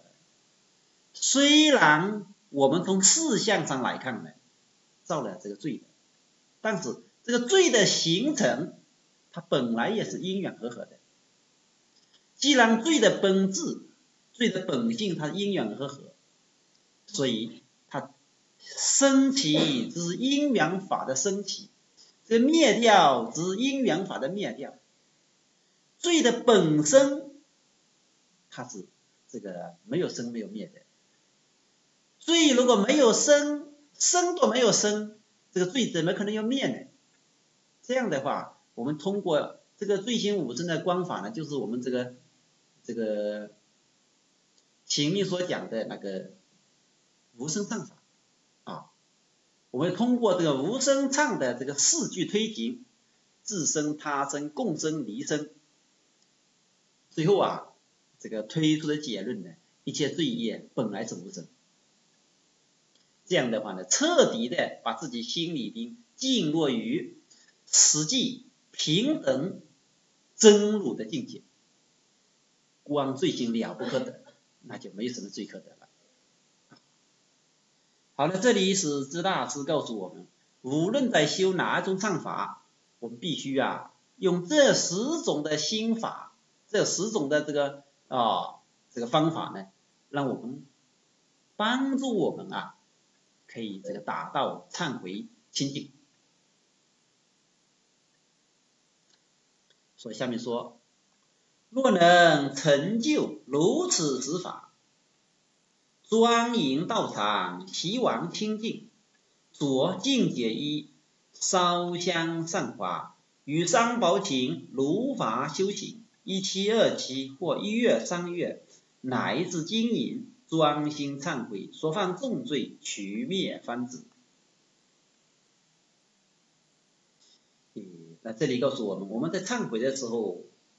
虽然我们从事相上来看呢，造了这个罪的，但是这个罪的形成，它本来也是因缘和合的。既然罪的本质、罪的本性它因缘和合，所以它升起只是因缘法的升起，这灭掉只是因缘法的灭掉。罪的本身它是这个没有生没有灭的。罪如果没有生，生都没有生，这个罪怎么可能要灭呢？这样的话，我们通过这个罪性无生的观法呢，就是我们这个前面所讲的那个无生唱法啊。我们通过这个无生唱的这个四句推行，自生、他生、共生、离生，最后这个推出的结论呢，一切罪业本来是无生。这样的话呢，彻底的把自己心里边静落于实际平等真如的境界，观罪性了不可得，那就没什么罪可得了。好了，这里是智大师告诉我们，无论在修哪一种唱法，我们必须用这10种的心法，这10种的这个方法呢，让我们帮助我们可以这个达到忏悔清净。 所以下面说，若能成就如此十法，庄严道场，习王清净，着净解衣，烧香散花，与三宝请如法修行，1期、2期或1月、3月，乃至今引，专心忏悔，所犯重罪，取灭藩子。那这里告诉我们，我们在忏悔的时候，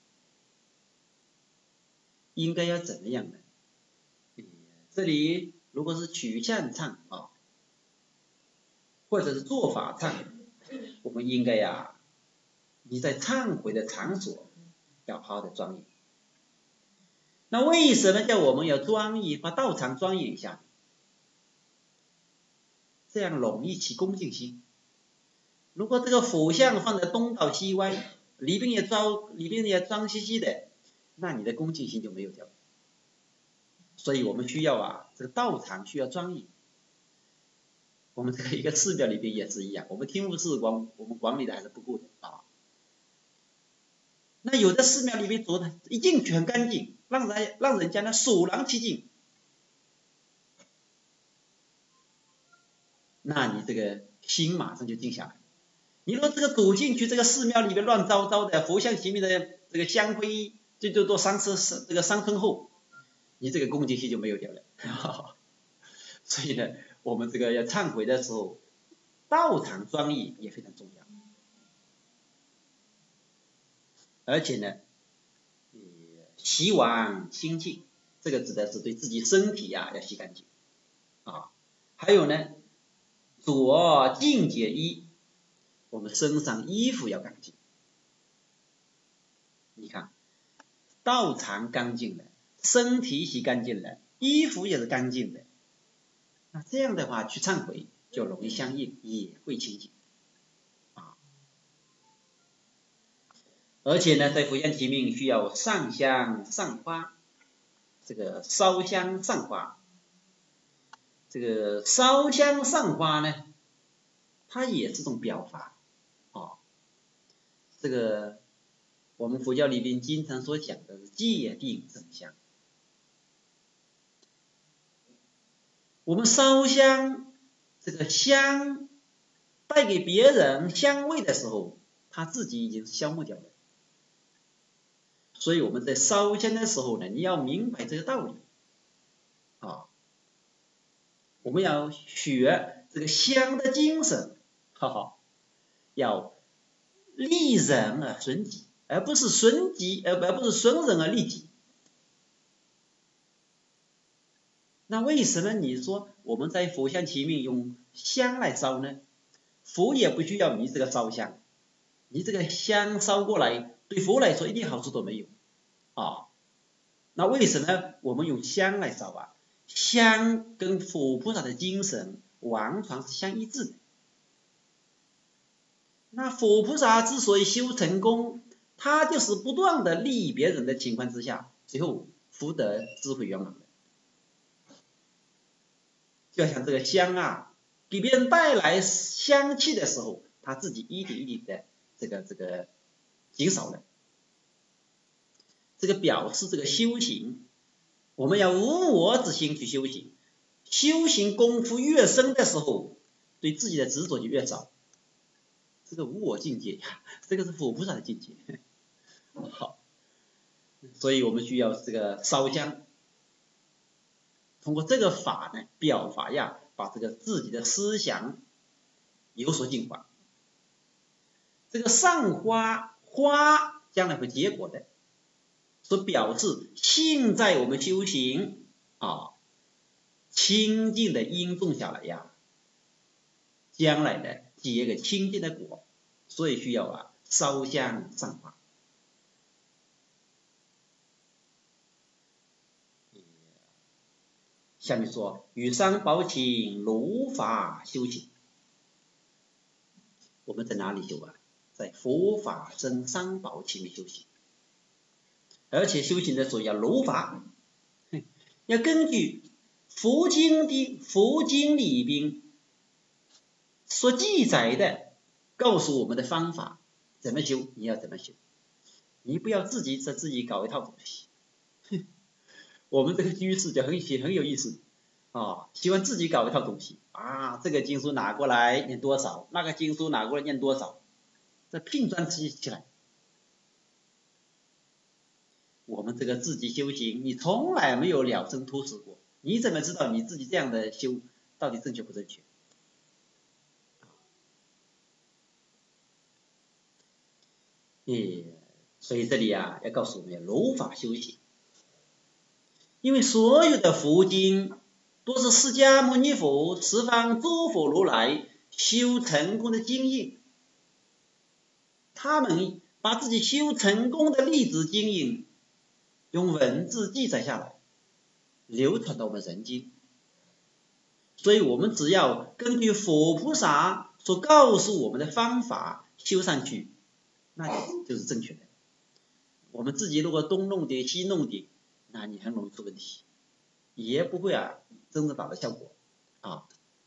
应该要怎么样呢？这里如果是取向忏啊，或者是做法忏，我们应该你在忏悔的场所要好好的庄严。那为什么叫我们要庄严，把道场庄严一下？这样容易起恭敬心。如果这个佛像放在东倒西歪，里边也脏兮兮的，那你的恭敬心就没有掉。所以我们需要这个道场需要庄严。我们这个一个寺庙里边也是一样，我们听务寺我们管理的还是不够的那有的寺庙里边做的一进去很干净，让人家索然其境，那你这个心马上就静下来。你若这个走进去，这个寺庙里面乱糟糟的，佛像前面的这个香灰就都三分厚，你这个恭敬心就没有掉了。所以呢，我们这个要忏悔的时候，道场庄严也非常重要。而且呢，洗碗清净，这个指的是对自己身体要洗干净还有呢，着净解衣，我们身上衣服要干净。你看，道场干净了，身体洗干净了，衣服也是干净的。那这样的话去忏悔就容易相应，也会清净而且呢，在佛像提名需要上香上花，这个烧香上花。这个烧香上花呢，它也是种表法这个我们佛教里边经常所讲的戒定正香。我们烧香，这个香带给别人香味的时候，他自己已经消磨掉了。所以我们在烧香的时候呢，你要明白这个道理我们要学这个香的精神，要利人而损己，而不是损人而利己。那为什么你说我们在佛像前面用香来烧呢？佛也不需要你这个烧香，你这个香烧过来，对佛来说一点好处都没有那为什么我们用香来烧香跟佛菩萨的精神完全是相一致的。那佛菩萨之所以修成功，他就是不断的利益别人的情况之下，最后福德智慧圆满的。就像这个香给别人带来香气的时候，他自己一点一点的这个减少了。这个表示这个修行，我们要无我之心去修行。修行功夫越深的时候，对自己的执着就越少。这个无我境界这个是佛菩萨的境界。好，所以我们需要这个烧香，通过这个法呢，表法把这个自己的思想有所净化。这个上花将来会结果的，所表示现在我们修行清净的因种下来将来呢结个清净的果，所以需要烧香上花。下面说与三宝请如法修行。我们在哪里修在佛法僧三宝前面修行，而且修行的时候要如法，要根据佛经里边所记载的告诉我们的方法，怎么修你要怎么修。 你不要自己搞一套东西。我们这个居士就很有意思啊，喜欢自己搞一套东西啊，这个经书拿过来念多少，那个经书拿过来念多少，这拼装起来。我们这个自己修行，你从来没有了生脱死过，你怎么知道你自己这样的修到底正确不正确？所以这里啊，要告诉我们如法修行，因为所有的佛经都是释迦牟尼佛、十方诸佛如来修成功的经验，他们把自己修成功的例子经验用文字记载下来，流传到我们人间。所以我们只要根据佛菩萨所告诉我们的方法修上去，那就是正确的。我们自己如果东弄点西弄点，那你很容易出问题，也不会真正达到效果啊。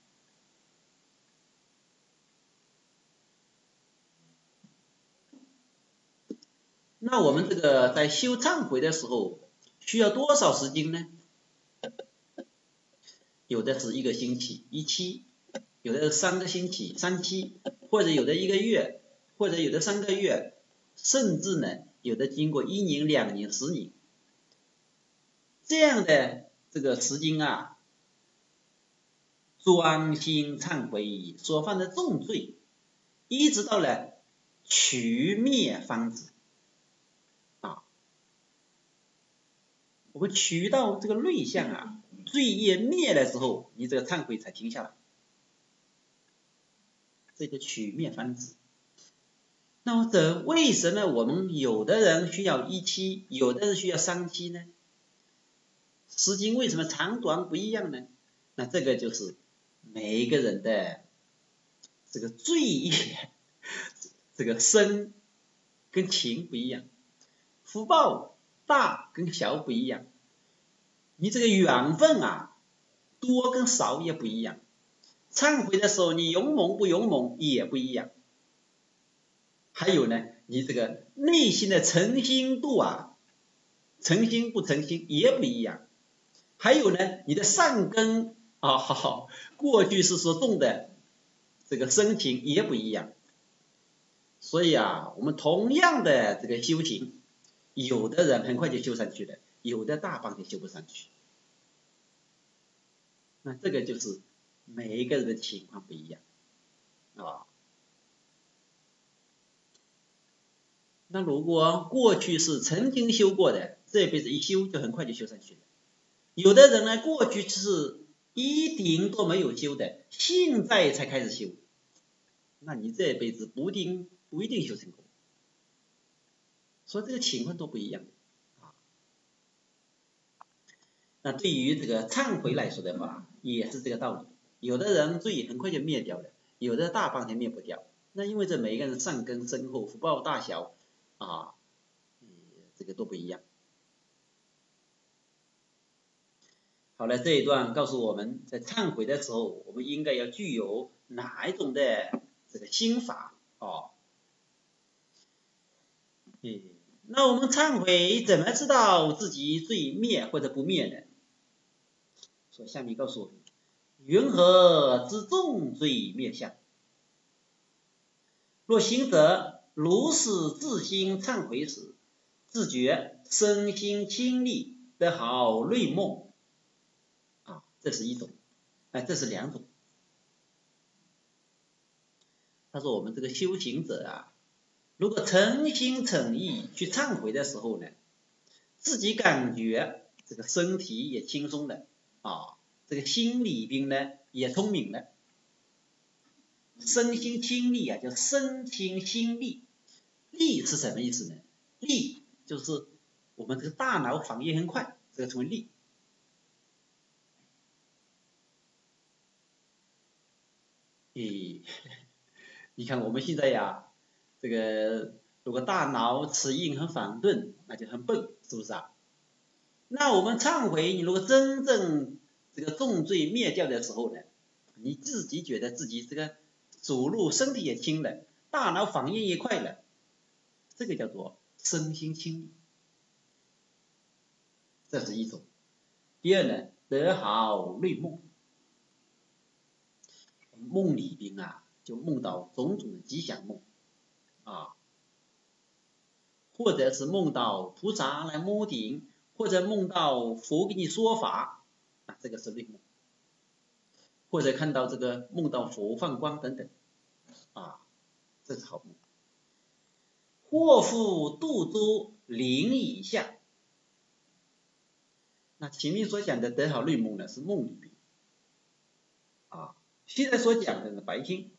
那我们这个在修忏悔的时候需要多少时间呢？有的是1个星期1期，有的是3个星期3期，或者有的1个月，或者有的3个月，甚至呢有的经过1年2年10年，这样的这个时间啊，专心忏悔所犯的重罪，一直到了去灭方止啊。我们取到这个内相啊，罪业灭的时候，你这个忏悔才停下来，这个取灭方止。那么这为什么我们有的人需要1期，有的人需要3期呢？时间为什么长短不一样呢？那这个就是每一个人的这个罪业这个深跟轻不一样，福报大跟小不一样，你这个缘分啊多跟少也不一样，忏悔的时候你勇猛不勇猛也不一样，还有呢你这个内心的诚心度啊，诚心不诚心也不一样，还有呢你的善根过去是所种的这个深情也不一样。所以啊，我们同样的这个修行，有的人很快就修上去了，有的大半天修不上去。那这个就是每一个人的情况不一样啊。那如果过去是曾经修过的，这辈子一修就很快就修上去了。有的人呢，过去是一点都没有修的，现在才开始修，那你这辈子不一定修成功。所以这个情况都不一样啊。那对于这个忏悔来说的话，也是这个道理。有的人罪很快就灭掉了，有的大半天灭不掉。那因为这每一个人善根深厚，福报大小啊，这个都不一样。好了，这一段告诉我们在忏悔的时候，我们应该要具有哪一种的这个心法哦。那我们忏悔怎么知道自己罪灭或者不灭呢？所以下面告诉我们，云何知重罪灭相？若行者如是自心忏悔时，自觉身心清利，得好瑞梦啊，这是一种，这是2种。他说我们这个修行者啊，如果诚心诚意去忏悔的时候呢，自己感觉这个身体也轻松了啊，这个心里边呢也聪明了。身心清利啊，叫身心心利。利是什么意思呢？利就是我们这个大脑反应很快，这个称为利。你看我们现在呀，这个如果大脑齿印很反钝，那就很笨，是不是啊？那我们忏悔，你如果真正这个重罪灭掉的时候呢，你自己觉得自己这个走路身体也轻了，大脑反应也快了，这个叫做身心清明，这是一种。第二呢，得好类梦，梦里边啊就梦到种种的吉祥梦啊，或者是梦到菩萨来摸顶，或者梦到佛给你说法啊，这个是类梦，或者看到这个梦到佛放光等等啊，这是好梦。祸福度诸灵以下，那前面所讲的得好类梦呢是梦里边啊，现在所讲的呢白天，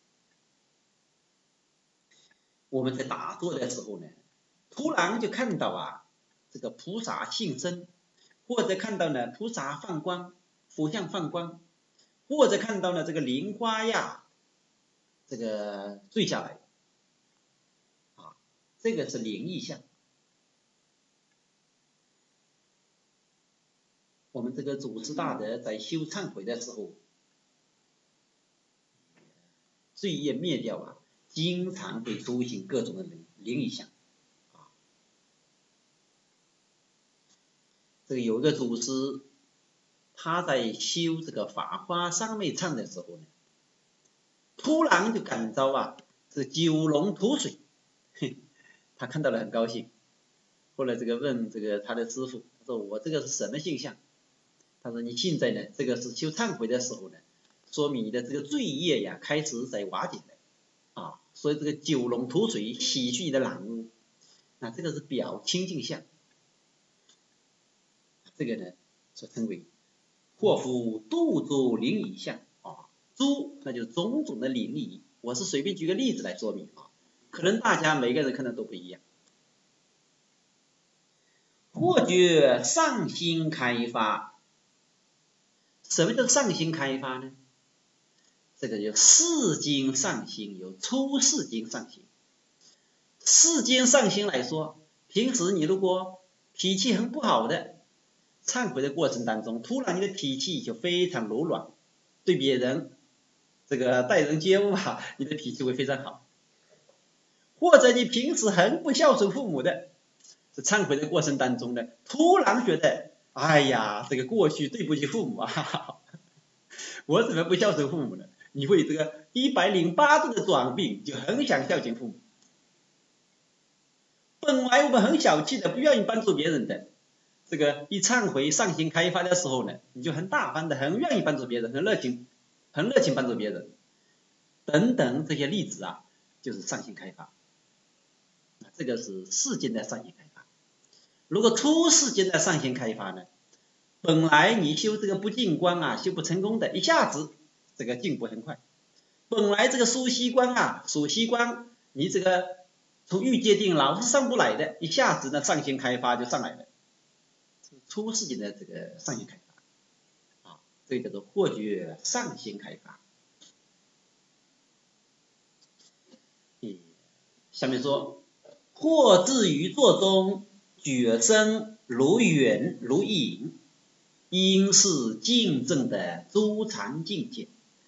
我们在打坐的时候呢，突然就看到啊这个菩萨现身，或者看到呢菩萨放光，佛像放光，或者看到呢这个莲花呀这个坠下来啊，这个是灵异象。我们这个祖师大德在修忏悔的时候，罪业灭掉啊，经常会出现各种的灵异象啊。这个有一个祖师，他在修这个法华三昧忏的时候呢，突然就感到啊这九龙吐水，他看到了很高兴。后来这个问这个他的师父，他说我这个是什么现象？他说你现在呢这个是修忏悔的时候呢，说明你的这个罪业呀开始在瓦解了啊，所以这个九龙吐水洗去你的染污，那这个是表清净相，这个呢所称为祸福度诸灵异相啊，诸那就是种种的灵异，我是随便举个例子来说明啊，可能大家每个人可能都不一样。或觉上心开发，什么叫上心开发呢？这个有世间上心，有出世间上心。世间上心来说，平时你如果脾气很不好的，忏悔的过程当中，突然你的脾气就非常柔软，对别人这个待人接物啊，你的脾气会非常好。或者你平时很不孝顺父母的，在忏悔的过程当中呢，突然觉得，哎呀，这个过去对不起父母啊，我怎么不孝顺父母呢？你会这个108度的转变，就很想孝敬父母。本来我们很小气的，不愿意帮助别人的，这个一忏悔上心开发的时候呢，你就很大方的，很愿意帮助别人，很热情帮助别人，等等这些例子啊，就是上心开发。这个是世间的上心开发。如果出世间的上心开发呢，本来你修这个不净观啊，修不成功的，一下子这个进步很快。本来这个数息观啊，数息观，你这个从欲界定老是上不来的，一下子呢上心开发就上来了。出世间的这个上心开发啊，这个叫做或觉上心开发。下面说，或至于座中，觉身如远如影，应是净正的诸常境界。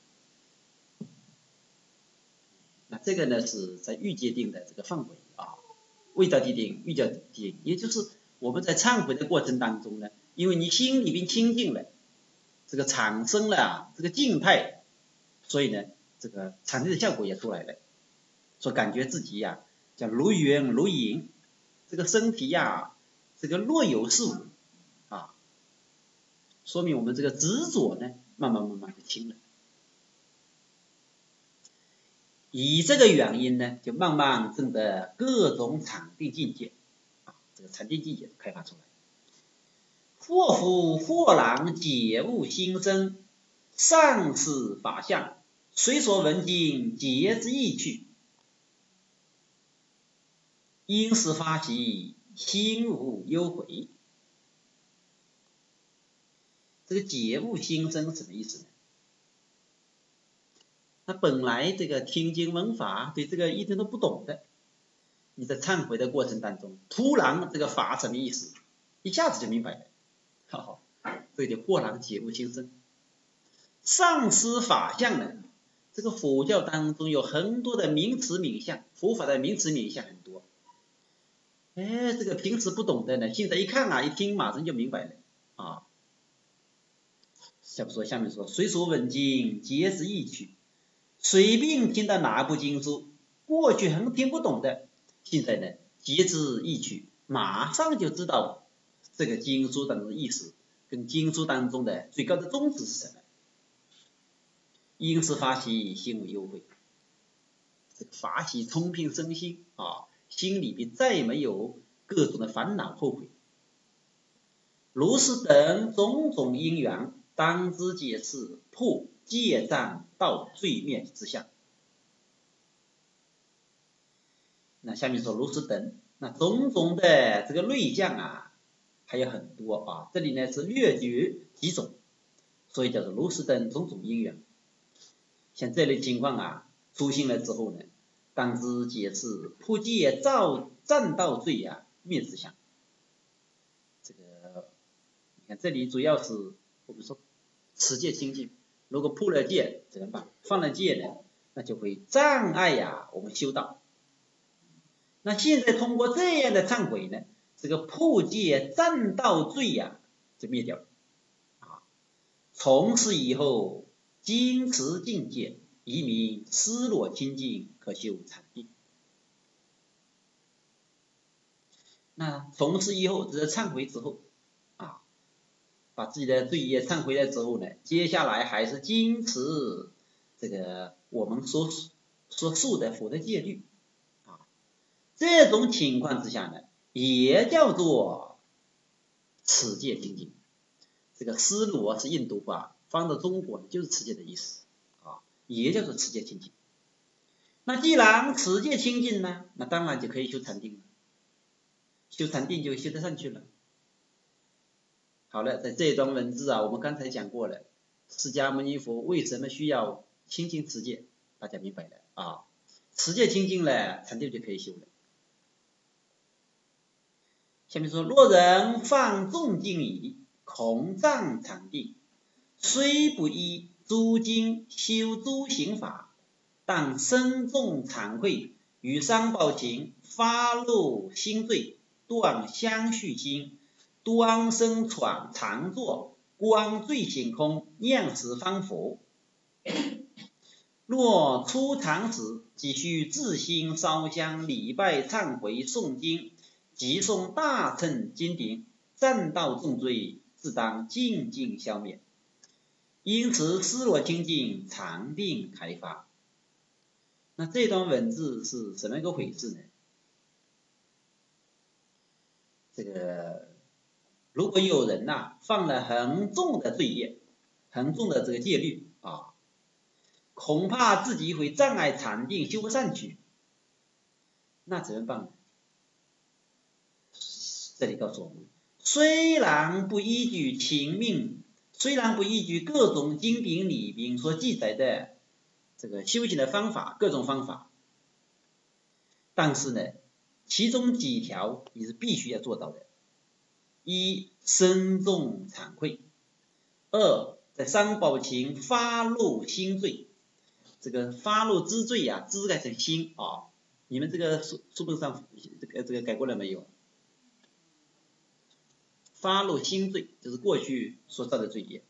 那这个呢是在欲界定的这个范围啊，未到地定、欲界定，也就是我们在忏悔的过程当中呢，因为你心里边清净了，这个产生了这个静态，所以呢，这个产生的效果也出来了，所感觉自己呀，叫如圆如影，这个身体呀，这个若有似无啊，说明我们这个执着呢，慢慢就轻了。以这个原因呢，就慢慢证得各种禅定境界啊，这个禅定境界开发出来。祸福豁然解悟心生，上士法相，随所闻经皆之意趣，因时发起，心无忧悔。这个解悟心生什么意思呢？那本来这个听经闻法对这个一点都不懂的，你在忏悔的过程当中，突然这个法什么意思，一下子就明白了。好，这就豁然解悟心生。上师法相呢，这个佛教当中有很多的名词名相，佛法的名词名相很多。 这个平时不懂的呢，现在一看啊，一听马上就明白了啊。下面说，随所闻经，皆知义趣。随便听到哪部经书，过去很听不懂的，现在呢，皆知义趣，马上就知道这个经书当中的意思，跟经书当中的最高的宗旨是什么。因是法喜，心为忧悔。这个法喜冲遍身心啊，心里边再没有各种的烦恼后悔。如是等种种因缘，当知皆是破戒障道罪灭之相。那下面说如是等，那种种的这个类象啊，还有很多啊，这里呢是略举几种，所以叫做如是等种种因缘。像这类情况啊出现了之后呢，当知皆是破戒障道罪啊灭之相。这个你看这里主要是我们说持戒清净，如果破了戒怎么办？犯了戒呢，那就会障碍呀我们修道。那现在通过这样的忏悔呢，这个破戒障道罪呀就灭掉了啊。从此以后坚持境界，以明失落清净，可修禅定。那从此以后，这是忏悔之后啊，把自己的罪业忏悔了之后呢，接下来还是坚持这个我们所述的佛的戒律啊。这种情况之下呢，也叫做持戒清净。这个思路是印度话，放到中国就是持戒的意思啊，也叫做持戒清净。那既然持戒清净呢，那当然就可以修禅定了，修禅定就修得上去了。好了，在这一段文字啊，我们刚才讲过了，释迦牟尼佛为什么需要清净持戒，大家明白了啊？持戒清净了，禅定就可以修了。下面说，若人放纵境矣，恐障禅定，虽不依诸经修诸行法，但深重惭愧，与伤报情，发露心罪，断相续心，端身常坐，观罪性空，念十方佛。若初禅时，即须自心烧香礼拜忏悔诵经，即诵大乘经典，占道重罪，自当尽尽消灭。因此失落清净，禅定开发。那这段文字是什么一个回事呢？这个如果有人犯了很重的罪业，很重的这个戒律啊，恐怕自己会障碍禅定修不上去，那怎么办呢？这里告诉我们，虽然不依据情命，虽然不依据各种经典里边所记载的这个修行的方法，各种方法，但是呢，其中几条也是必须要做到的：一、深重惭愧；二、在伤报情，发露心罪。这个发露之罪啊，之改成心啊，你们这个书本上这个改过了没有？发露心罪就是过去所造的罪业。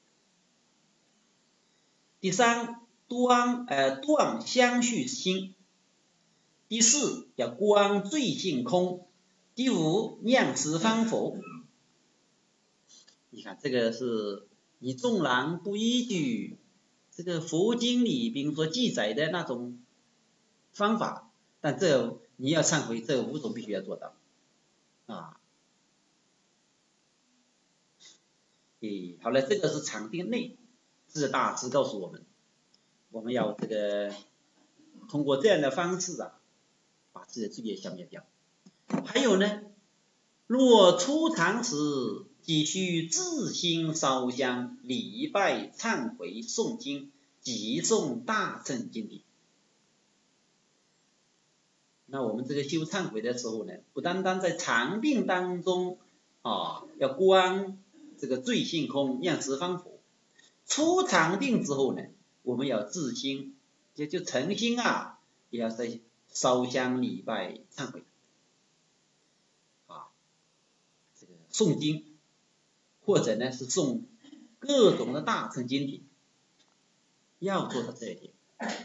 第三，断相续心。第四，要观罪性空。第五，念十方佛。你看这个是你纵然不依据这个佛经里边所记载的那种方法，但这你要忏悔，这五种必须要做到啊。好了，这个是禅定内，这是大师告诉我们，我们要这个通过这样的方式啊，把自己的罪业消灭掉。还有呢，若初禅时，即须自心烧香礼拜忏悔诵经，即诵大乘经典。那我们这个修忏悔的时候呢，不单单在禅定当中要观这个罪性空，念十方佛。出禅定之后呢，我们要自心，就诚心也要在烧香礼拜忏悔。 个诵经，或者呢是诵各种的大乘经典，要做到这一点。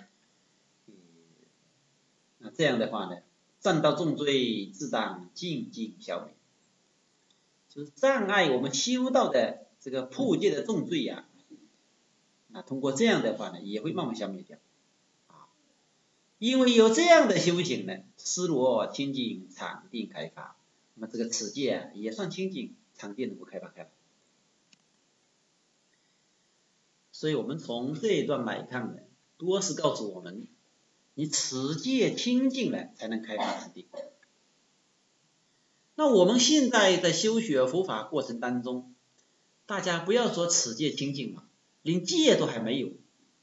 那这样的话呢，障道重罪自当尽尽消灭，就是障碍我们修道的这个破戒的重罪呀，通过这样的话呢，也会慢慢消灭掉。因为有这样的修行呢，思罗清净，禅定开发，那么这个此戒也算清净，禅定能够开发。所以我们从这一段来看呢，多是告诉我们，你此戒清净了，才能开发禅定。那我们现在在修学佛法过程当中，大家不要说此戒清净嘛，连戒都还没有。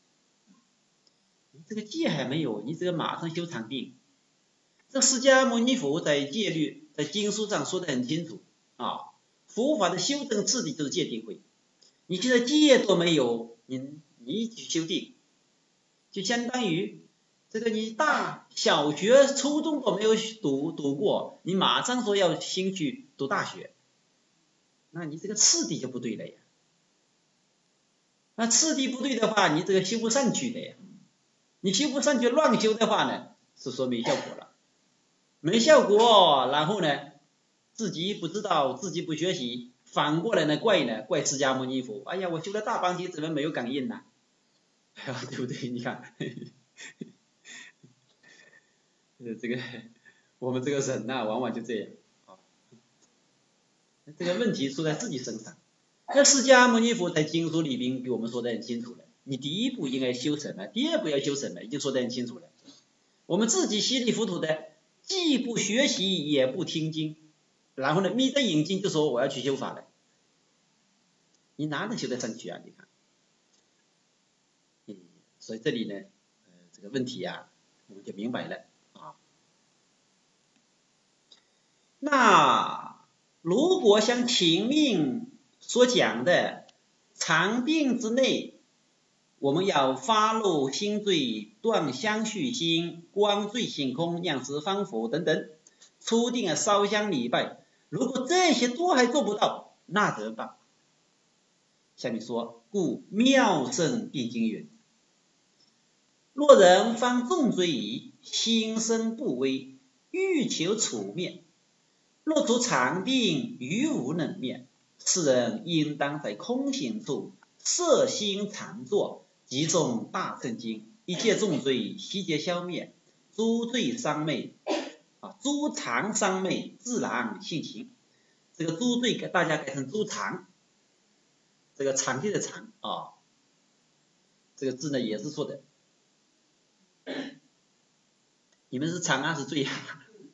这个戒还没有，你这个马上修禅定。这释迦牟尼佛在戒律在经书上说得很清楚啊，佛法的修正次第就是戒定慧。你现在戒都没有，你去修定，就相当于这个你小学初中都没有读过，你马上说要先去读大学，那你这个次第就不对了呀。那次第不对的话，你这个修不上去的呀。你修不上去乱修的话呢，是说没效果了，没效果，然后呢，自己不知道，自己不学习，反过来呢怪释迦牟尼佛，哎呀，我修了大半天怎么没有感应呢？哎呀，对不对？你看，这个我们这个人呐，往往就这样，这个问题出在自己身上。那释迦牟尼佛在经书里边给我们说得很清楚了。你第一步应该修什么，第二步要修什么，已经说得很清楚了。我们自己稀里糊涂的，既不学习也不听经，然后呢眯着眼睛就说我要去修法了，你哪能修得上去啊？你看，所以这里呢，这个问题啊，我们就明白了啊。那如果像前面所讲的禅定之内，我们要发露心罪、断相续心、观罪性空、念十方佛等等，初定烧香礼拜，如果这些都还做不到，那怎么办？下面说，故妙胜定经云：若人犯重罪矣，心生不危，欲求除灭，若除禅定，于无能灭。是人应当在空行处摄心禅坐，即诵大乘经，一切重罪悉皆消灭，诸罪伤昧诸常伤昧，自然现行。这个诸罪给大家改成诸常，这个常见的常啊，这个字呢也是错的。你们是常啊是罪啊？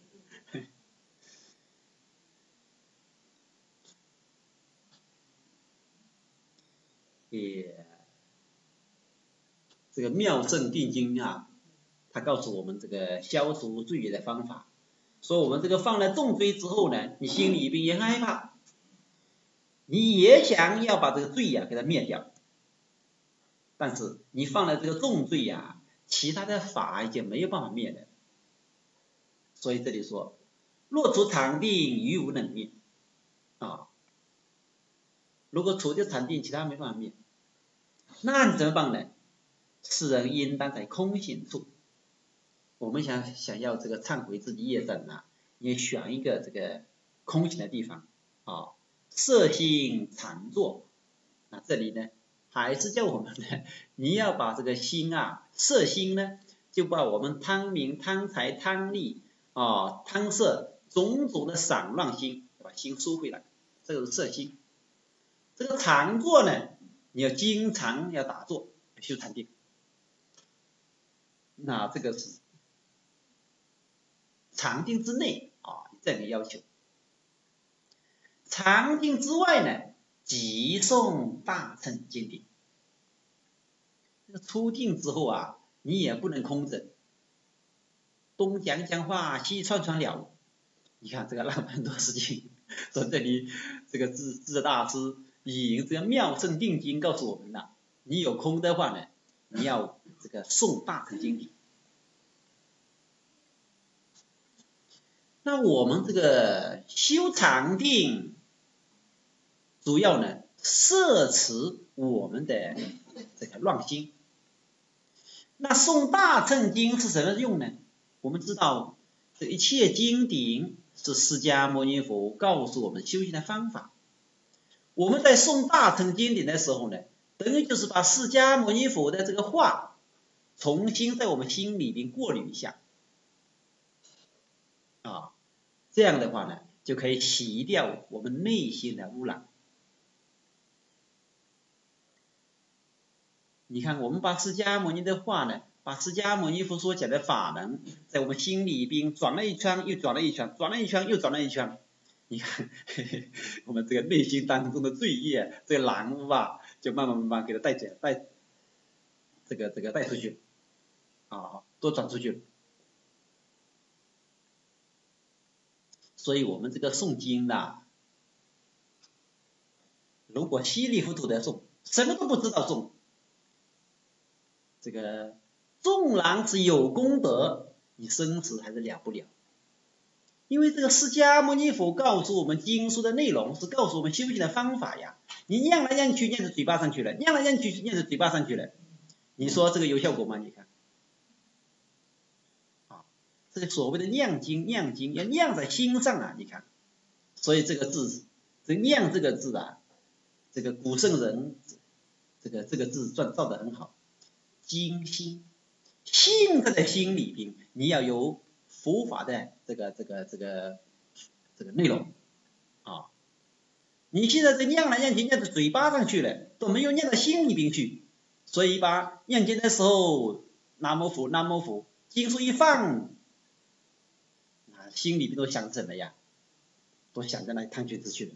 这个妙胜定经啊，它告诉我们这个消除罪业的方法。说我们这个犯了重罪之后呢，你心里边也害怕，你也想要把这个罪给它灭掉，但是你犯了这个重罪其他的法已经没有办法灭了。所以这里说，若除禅定，于无能灭啊。如果除掉禅定，其他没办法灭，那你怎么办呢？世人应当在空行处。我们想要这个忏悔自己业障也选一个这个空行的地方摄心禅坐。那这里呢，还是叫我们呢，你要把这个心摄心呢，就把我们贪名、贪财、贪利贪色种种的散乱心，把心收回来，这个是摄心。这个禅坐呢，你要经常要打坐修禅定。那这个是禅定之内这样的要求。禅定之外呢，即诵大乘经典。出定之后你也不能空着，东讲话西串了。你看这个浪费很多时间。所以这里这个智大师引这个妙胜定经告诉我们了，你有空的话呢，你要这个诵大乘经典。那我们这个修禅定主要呢摄持我们的这个乱心。那诵大乘经是什么用呢？我们知道这一切经典是释迦牟尼佛告诉我们修行的方法。我们在诵大乘经典的时候呢，等于就是把释迦牟尼佛的这个话重新在我们心里边过滤一下啊，这样的话呢就可以洗掉我们内心的污染。你看，我们把释迦牟尼的话呢，把释迦牟尼佛所讲的法门，在我们心里边转了一圈又转了一圈，转了一圈又转了一圈。你看，我们这个内心当中的罪业、这个染污啊，就慢慢给它带出去，啊，都转出去了。所以我们这个诵经的，如果稀里糊涂的诵，什么都不知道诵。这个纵然是有功德，你生死还是了不了。因为这个释迦牟尼佛告诉我们经书的内容是告诉我们修行的方法呀，你念来念去念到嘴巴上去了，念来念去念到嘴巴上去了，你说这个有效果吗？你看，啊，这个所谓的念经要念在心上啊，你看，所以这个字，这念这个字啊，这个古圣人这个字造得很好。精心，心在心里边，你要有佛法的这个内容啊。你现在这念来念去念到嘴巴上去了，都没有念到心里边去，所以把念经的时候，南无佛，南无佛，经书一放，心里边都想什么呀？都想着那贪嗔痴去了。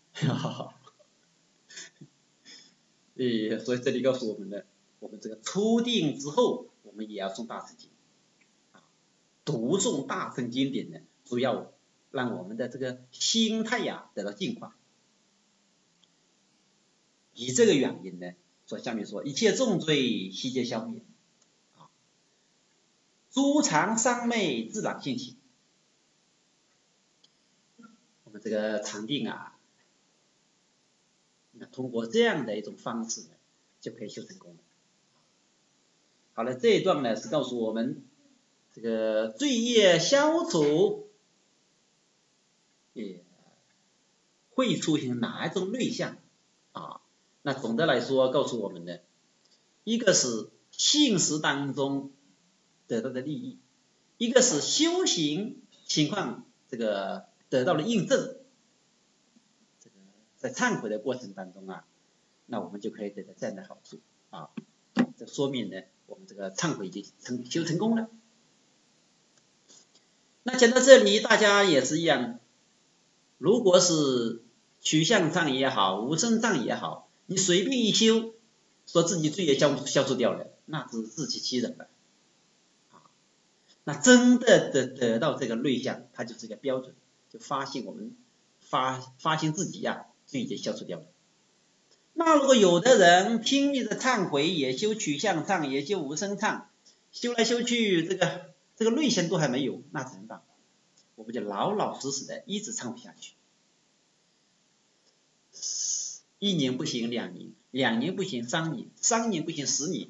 所以这里告诉我们的。我们这个初定之后，我们也要诵大乘经，读诵大乘经典呢，主要让我们的这个心态呀得到净化。以这个原因呢，所下面说一切重罪悉皆消灭，诸常三昧自然现起。我们这个禅定啊，那通过这样的一种方式呢，就可以修成功了。好了，这一段呢是告诉我们这个罪业消除，会出现哪一种类象啊？那总的来说告诉我们呢，一个是信实当中得到的利益，一个是修行情况这个得到了印证。这个在忏悔的过程当中啊，那我们就可以得到这样的好处啊。这说明呢，我们这个忏悔已经修成功了。那讲到这里，大家也是一样，如果是取向障也好，无生障也好，你随便一修，说自己罪业消除掉了，那只是自欺欺人了。那真的得到这个内相，它就是一个标准，就发现我们发现自己呀，罪业消除掉了。那如果有的人拼命的忏悔，也修取向忏，也修无生忏，修来修去，这个内相都还没有，那怎么办？我们就老老实实的一直忏悔下去。1年不行2年，2年不行3年，3年不行10年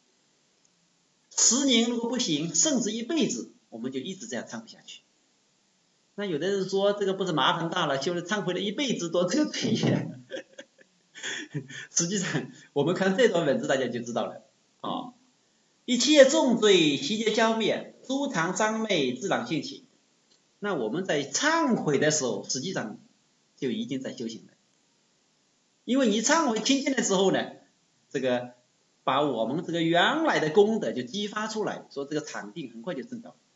，10年如果不行，甚至一辈子，我们就一直这样忏悔下去。那有的人说这个不是麻烦大了，修了忏悔了一辈子多这个罪业。实际上我们看这段文字大家就知道了啊，一切重罪悉皆消灭，诸常三昧自然现起。那我们在忏悔的时候，实际上就已经在修行了，因为你忏悔清净的时候呢，这个把我们这个原来的功德就激发出来，说这个禅定很快就证到。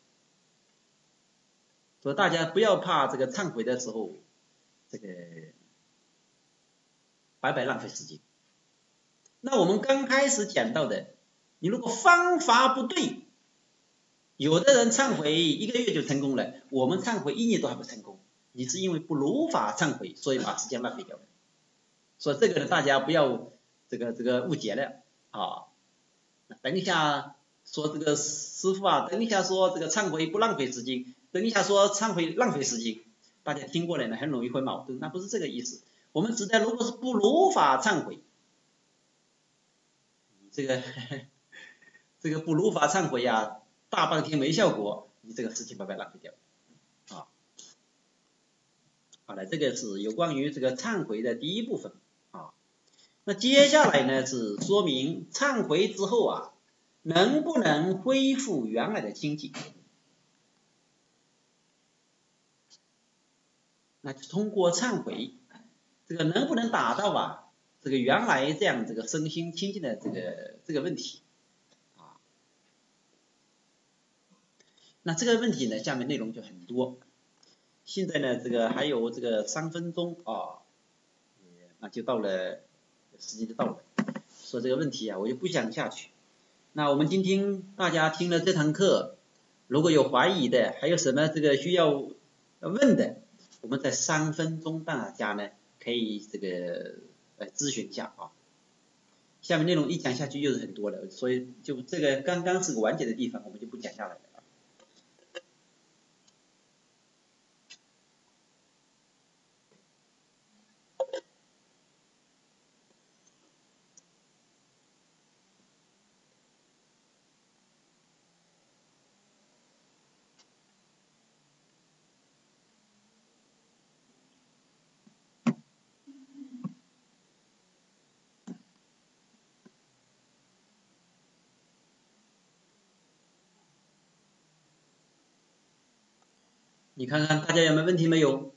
所以大家不要怕这个忏悔的时候，这个白白浪费时间。那我们刚开始讲到的，你如果方法不对，有的人忏悔1个月就成功了，我们忏悔1年都还不成功，你是因为不如法忏悔，所以把时间浪费掉了。所以这个呢，大家不要这个误解了啊。等一下说这个师父啊，等一下说这个忏悔不浪费时间，等一下说忏悔浪费时间，大家听过来呢很容易会矛盾，那不是这个意思。 我们指的如果是不如法忏悔，这个不如法忏悔呀，大半天没效果，你这个事情白白浪费掉啊。好了，这个是有关于这个忏悔的第一部分啊。那接下来呢是说明忏悔之后啊，能不能恢复原来的清净？那通过忏悔，这个能不能达到啊这个原来这样这个身心清净的这个问题啊？那这个问题呢，下面内容就很多。现在呢，这个还有这个3分钟啊，那就到了时间就到了。说这个问题啊，我就不讲下去。那我们今天大家听了这堂课，如果有怀疑的，还有什么这个需要问的，我们在3分钟大家呢可以这个咨询一下啊。下面内容一讲下去又是很多了，所以就这个刚刚是个完结的地方，我们就不讲下来了。你看看大家有没有问题没有？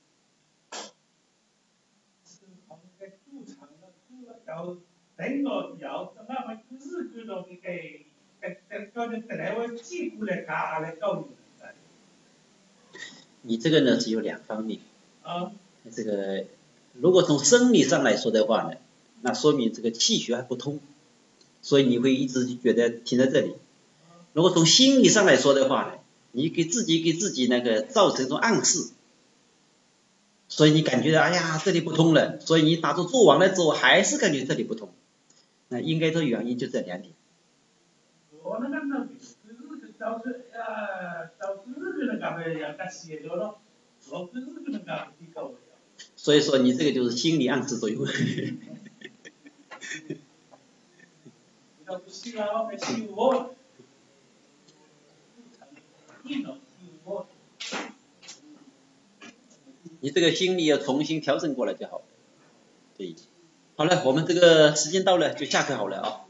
你这个呢是有2方面。这个如果从生理上来说的话呢，那说明这个气血还不通，所以你会一直觉得停在这里。如果从心理上来说的话呢，你给自己那个造成一种暗示，所以你感觉到哎呀这里不通了，所以你打坐做完了之后还是感觉这里不通，那应该说原因就这2点。所以说你这个就是心理暗示作用。你这个心理要重新调整过来就好了。对，好了，我们这个时间到了就下课好了啊。